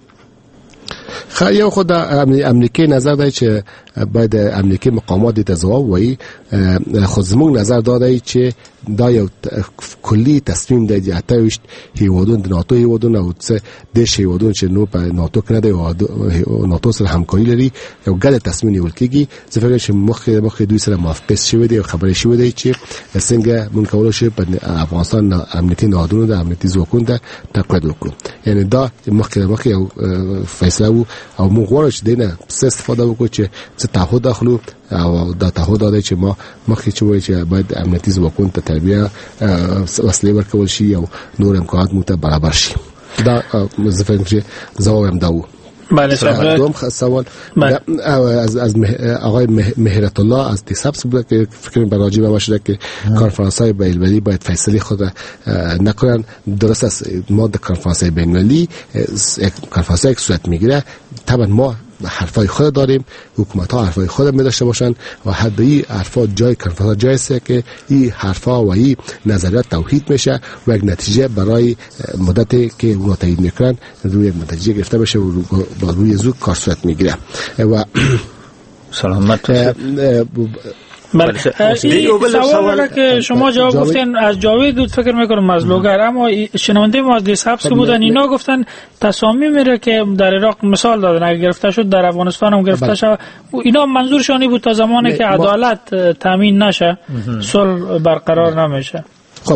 خا یو خود امریکای نظر دی چې باید امریکای مقامات ته ځواب وایي. خو زموږ نظر دا دی چې دا یو کلی تصمیم دی چې اتهویشت هیوادون د ناتو هیوادون او څه دیش هیوادون چې نو په ناتو کې نه دی او ناتو سره همکاري لري یو ګډ تصمیم نیول کېږي. زه فکر کوم مخکې مخکې دوی سره موافقه شوې دی او خبرې شوې دی چې څنګه مونږ کولای شو په افغانستان امنیتي نهادونو د امنیتي ځواکونو ته تقویت وکړو. یعنی دا مخکې مخکې یو فیصله وو او موږ غواړو چې دینه څه استفاده وکړو چې څه تعهد اخلو او دا تعهد دی چې ما مخکې چې وایي چې باید امنیتي ځواکونو ته تربیه وسلې ورکول شي او نور امکانات مو ته برابر شي. دا زه فکر چې ځواب هم دا و. بله صاحب. دوم سوال از از آقای مهرت الله از دیسابس بود که فکر کنم راجع به شده که کنفرانس‌های بین‌المللی باید فیصله خود نکنن. درست است ما در کنفرانس‌های بین‌المللی کنفرانس یک صورت میگیره. طبعا ما حرفای خود داریم، حکومت ها حرفای خود می داشته باشند و حد این حرفا جای کنفرانس جای است که این حرفا و این نظریات توحید میشه و یک نتیجه برای مدتی که اونا تایید میکنن روی یک نتیجه گرفته بشه و با روی زود کار صورت میگیره. و سلامت. بله سوال که شما جواب گفتین از جاوید فکر میکنم مظلوگر، اما شنونده ما از دیسابس که بودن اینا گفتن تصامیم میره که در عراق مثال دادن اگه گرفته شد در افغانستان هم گرفته شد. اینا منظورشانی بود تا زمانی که عدالت تامین نشه صلح برقرار نمیشه. خب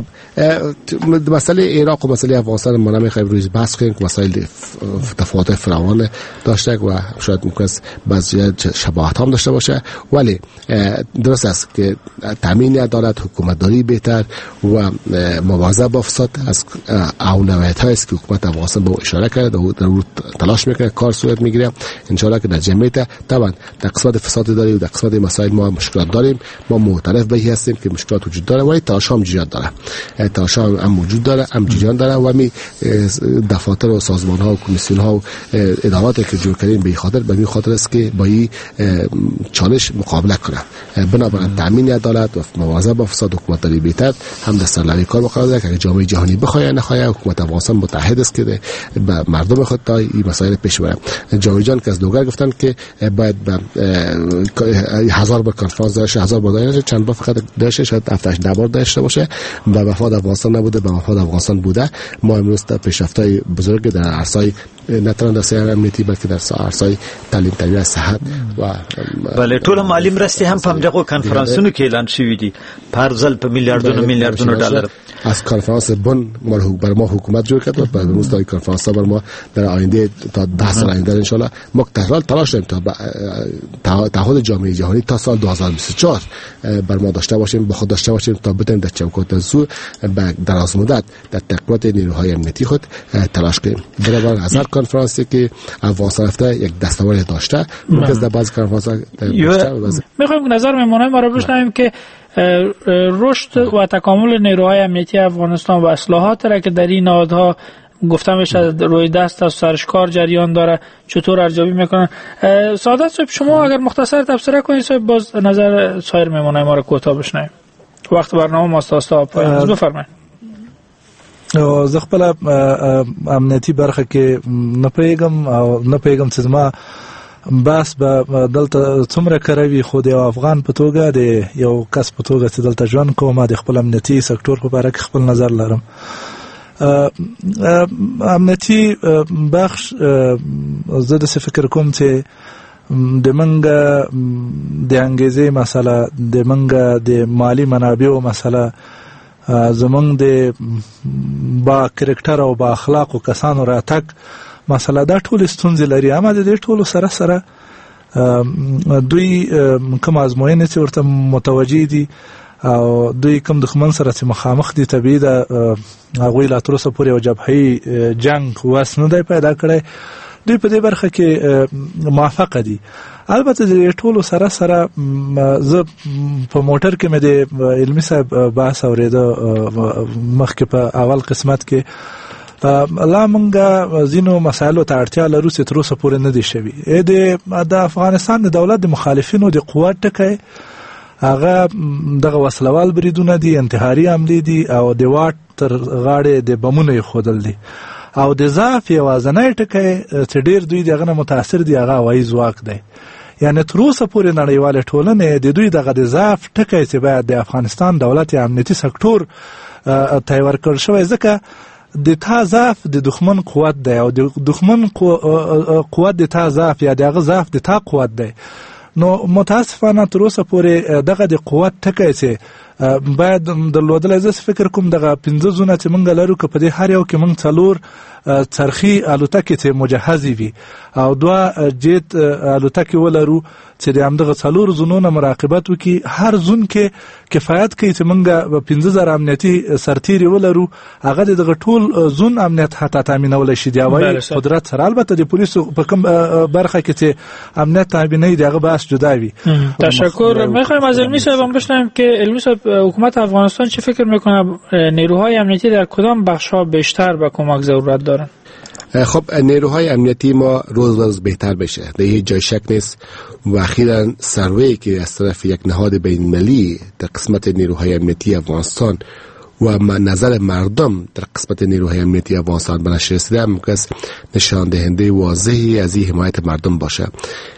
مسئله عراق و مسئله افغانستان ما نمیخوایم روی بحث کنیم که مسائل تفاوت فراوان داشته و شاید ممکن است بعضی شباهت هم داشته باشه، ولی درست است که تامین عدالت، حکومتداری بهتر و مواظب با فساد از اولویت‌هایی است که حکومت افغانستان به اشاره کرده و در تلاش میکنه، کار صورت میگیره. ان شاء الله که در جمعیت طبعا در قسمت فساد داریم و در قسمت مسائل ما مشکلات داریم، ما معترف به هستیم که مشکلات وجود داره ولی تلاش هم جدی داره، تلاش هم موجود داره، هم جریان داره و می دفاتر و سازمان ها و کمیسیون ها و اداراتی که جور کردیم به خاطر به این خاطر است که با این چالش مقابله کنه. بنابراین تامین عدالت و مواظبت با فساد، حکومتداری بهتر هم در سرلوی کار مقرره که جامعه جهانی بخواد نخواد، حکومت افغانستان متحد است که به مردم خود تا این مسائل پیش بره. جاوی جان که از دوگر گفتن که باید به هزار بار کنفرانس داشته، هزار بار داشته، چند بار فقط داشته، شاید هفتش ده بار داشته باشه. به مفاد افغانستان نبوده، به مفاد افغانستان بوده. ما امروز در پیشرفت‌های بزرگ در عرصه‌های نه تنها در سیاست امنیتی بلکه در عرصه‌های تعلیم، تربیت، صحت و بله ټول مالی مرستې هم په دغه کنفرانسونو کې اعلان شوې دي، په ځل په میلیارډونو میلیارډونو ډالر از کنفرانس بن بر ما حکومت جور کرد و بعد امروز تا کنفرانس بر ما در آینده تا ده سال آینده ان شاء الله ما تحول تلاش داریم تا تعهد جامعه جهانی تا سال دو هزار و بیست و چهار بر ما داشته باشیم، به خود داشته باشیم تا بتونیم در چوکات زور به دراز مدت در تقویت نیروهای امنیتی خود تلاش کنیم. برای از هر کنفرانسی که افغانستان رفته یک دستاورد داشته، ممکن است در بعضی کنفرانس‌ها داشته. می‌خوایم نظر مهمانان ما را بشنویم که رشد و تکامل نیروهای امنیتی افغانستان و اصلاحات را که در این نهادها گفتم بشه روی دست از سرشکار جریان داره چطور ارزیابی میکنن؟ سعادت صاحب شما اگر مختصر تبصره کنید صاحب باز نظر سایر مهمانان ما را کوتاه بشنویم. وقت برنامه ما است تا پایان. بفرمایید. زه خپل امنیتی برخه کې نه پیغام او نه پیغام چې ما بس به دلته څومره کروي خو د افغان په توګه د یو کس په توګه چې دلته ژوند کوم د خپل امنیتي سکتور په اړه خپل نظر لرم. امنیتي بخش زه د فکر کوم چې د منګه د انګیزې مسله، د منګه د مالی منابعو مسله، زمونږ د با کرکټر او با اخلاق او کسانو راتګ مسله دا ټول ستونزې لري. اما د دې ټولو سره سره دوی کوم ازموینې چې ورته متوجي دي او دوی کوم دښمن سره چې مخامخ دي، طبیعي ده هغوی لا تر اوسه پورې یو جبهي جنګ وس نه دی پیدا کړی. دوی په دې برخه کې موافقه دي. البته د ټولو سره سره زه په موټر کې مې د علمي صاحب بحث اورېده مخکې په اول قسمت کې لا مونږه ځینو مسایلو ته اړتیا لرو چې تر اوسه پورې نه دي شوي. د افغانستان د دولت د مخالفینو د قوت ټکی هغه دغه وسلوال بریدونه دي، انتحاري حملې دي او د واټ تر غاړې د بمونو ایښودل دي او د ضعف یوازینی ټکی چې ډېر دوی دغه نه متاثر دي هغه هوایي ځواک دی. یعنې تر اوسه پورې نړیوالې ټولنې د دوی دغه د ضعف ټکی چې باید د افغانستان دولت یا امنیتي سکتور ته ورکړل شوی، ځکه د تا ضعف د دښمن قوت دی او د دښمن قوت د تا ضعف یا دغه ضعف د تا قوت دی. نو متاسفانه تر اوسه پورې دغه د قوت ټکی چې باید درلودلی، زه فکر کوم دغه پنځه زونه چې موږ لرو که په دې هر یو کې موږ څلور څرخي الوتکې چې مجهزې وي او دوه جیت الوتکې ولرو چې د همدغه څلور زونو مراقبت وکړي، هر زون کې کفایت کوي چې موږ پنځه زره امنیتي سرتیري ولرو، هغه د دغه ټول زون امنیت حتی تامینولی شي د هوایي قدرت سره. البته د پولیسو په کوم برخه کې چې امنیت تامینوي دغه بحث جدا وي. تشکر. میخوایم از علمی صاحب هم بشنویم که علمی صاحب حکومت افغانستان چه فکر میکنه نیروهای امنیتی در کدام بخش‌ها بیشتر به کمک ضرورت دارن؟ خب نیروهای امنیتی ما روز روز بهتر بشه، در هیچ جای شک نیست و اخیراً سروی که از طرف یک نهاد بین‌المللی در قسمت نیروهای امنیتی افغانستان و نظر مردم در قسمت نیروهای امنیتی افغانستان به نشر رسیده ممکن است نشان دهنده واضحی از این حمایت مردم باشه.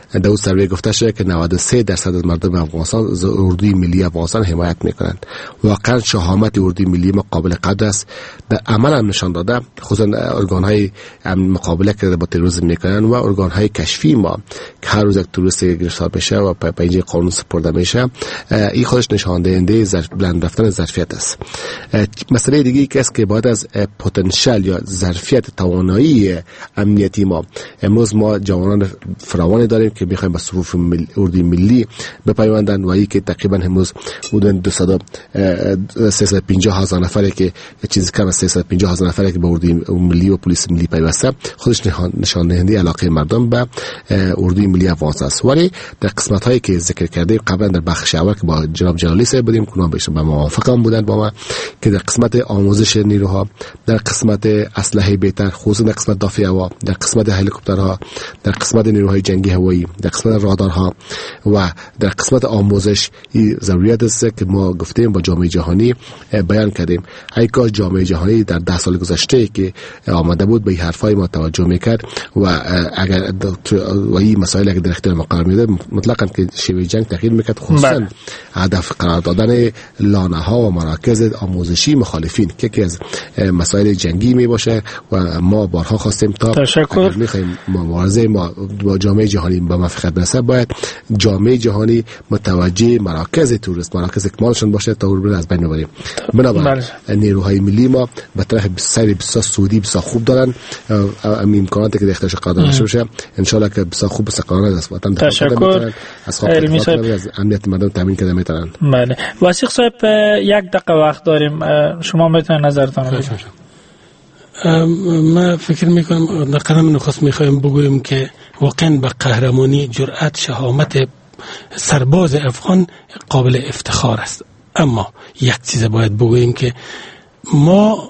در اون سروی گفته شده که نود و سه درصد از مردم افغانستان اردوی ملی افغانستان حمایت میکنند. واقعا شهامت اردوی ملی ما قابل قدر است. در عمل هم نشان داده، خصوصا ارگان های مقابله که با تروریسم میکنن و ارگان های کشفی ما که هر روز یک تروریست گرفتار بشه و به پنجه قانون سپرده میشه، این خودش نشان دهنده بلند رفتن ظرفیت است. مسئله دیگه ای که است که باید از پتانسیل یا ظرفیت توانایی امنیتی ما، امروز ما جوانان فراوانی داریم که میخوایم به صفوف مل... اردوی ملی بپیوندن و ای که تقریبا امروز حدود دویست و سیصد و پنجاه هزار نفره که چیزی کم از سیصد و پنجاه هزار نفره که به اردوی ملی و پلیس ملی پیوسته، خودش نشان دهنده علاقه مردم به اردوی ملی افغانستان است. ولی در قسمت هایی که ذکر کرده قبلا در بخش اول که با جناب جلالی صاحب بودیم، کنون بهش با موافقم بودن با ما که در قسمت آموزش نیروها، در قسمت اسلحه بهتر، خصوصا در قسمت دفاع هوا، در قسمت هلیکوپترها، در قسمت نیروهای جنگی هوایی، در قسمت رادارها و در قسمت آموزش این ضرورت است که ما گفتیم با جامعه جهانی بیان کردیم. ای کاش جامعه جهانی در ده سال گذشته که آمده بود به این حرفای ما توجه میکرد و اگر و این مسائل اگر در اختیار ما قرار میده مطلقاً که شیوه جنگ تغییر میکرد، خصوصا هدف قرار دادن لانه ها و مراکز آموزشی مخالفین که یکی از مسائل جنگی می باشه و ما بارها خواستیم تا اگر میخوایم مبارزه ما با جامعه جهانی به موافقت برسه، باید جامعه جهانی متوجه مراکز توریست، مراکز اکمالشون باشه تا اون از بین ببریم. بنابراین نیروهای ملی ما به طرف سیر بسیار سودی بسیار خوب دارن، امکاناتی که در اختیارش قرار داده بشه ان شاء الله که بسیار خوب سقانه از وطن دفاع کنند، از خواب از امنیت مردم تامین کنند میتونن. بله واسق صاحب یک دقیقه وقت داریم، شما میتونید نظرتان رو بگید. ما فکر میکنم در قدم نخست میخوایم بگویم که واقعا به قهرمانی، جرأت، شهامت سرباز افغان قابل افتخار است. اما یک چیز باید بگوییم که ما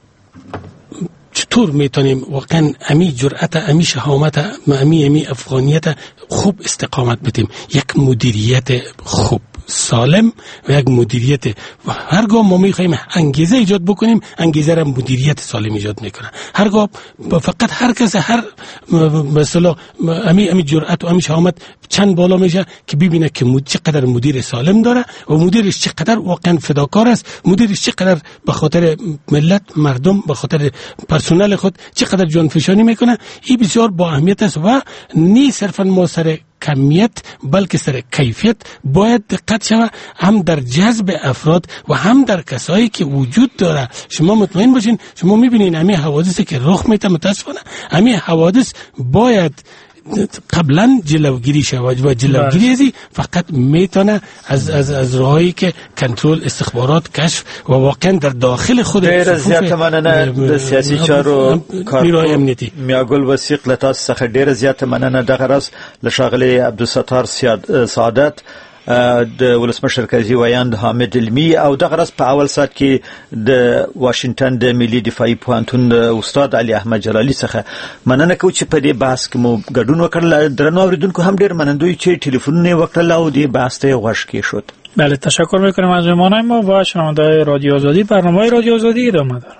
چطور میتونیم واقعا امی جرأت، امی شهامت، امی امی افغانیت خوب استقامت بدیم. یک مدیریت خوب سالم و یک مدیریت و هرگاه ما میخوایم انگیزه ایجاد بکنیم، انگیزه را مدیریت سالم ایجاد میکنه. هرگاه فقط هر کس هر مثلا امی امی جرأت و امی شهامت چند بالا میشه که ببینه که چقدر مدیر سالم داره و مدیرش چقدر واقعا فداکار است، مدیرش چقدر به خاطر ملت، مردم، به خاطر پرسنل خود چقدر جانفشانی میکنه. این بسیار با اهمیت است و نه صرفا ما سر کمیت بلکه سر کیفیت باید دقت شود، هم در جذب افراد و هم در کسایی که وجود داره. شما مطمئن باشین، شما میبینین همین حوادثی که رخ میده متاسفانه همین حوادث باید قبلا جلوگیری شود و جلوگیری ازی فقط میتونه از از از راهی که کنترل، استخبارات، کشف و واقعا در داخل خود ډیر زیات مننه د سیاسي چارو کارکون میاګل وثیق لتاس څخه ډیر زیات مننه. دغه راز لشاغلی عبدالستار سعادت د ولسمشر قاضي ویاند حامد علمي او دغه راز په اول سات کې د واشنگټن د ملي دفاعي پوهنتون استاد علي احمد جلالي څخه مننه کوم چې په دې بحث کې مو ګډون وکړل. درنو اوریدونکو هم ډیر منندوی چې ټلیفونونه وکړل او دې بحث ته غوږ کې شد. بله تشکر میکنم از مهمانان ما و شنونده‌های رادیو آزادی. برنامه رادیو آزادی ادامه داره.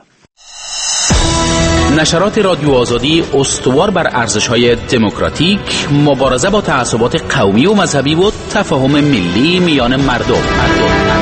نشرات رادیو آزادی استوار بر ارزش‌های دموکراتیک، مبارزه با تعصبات قومی و مذهبی و تفاهم ملی میان مردم. مردم.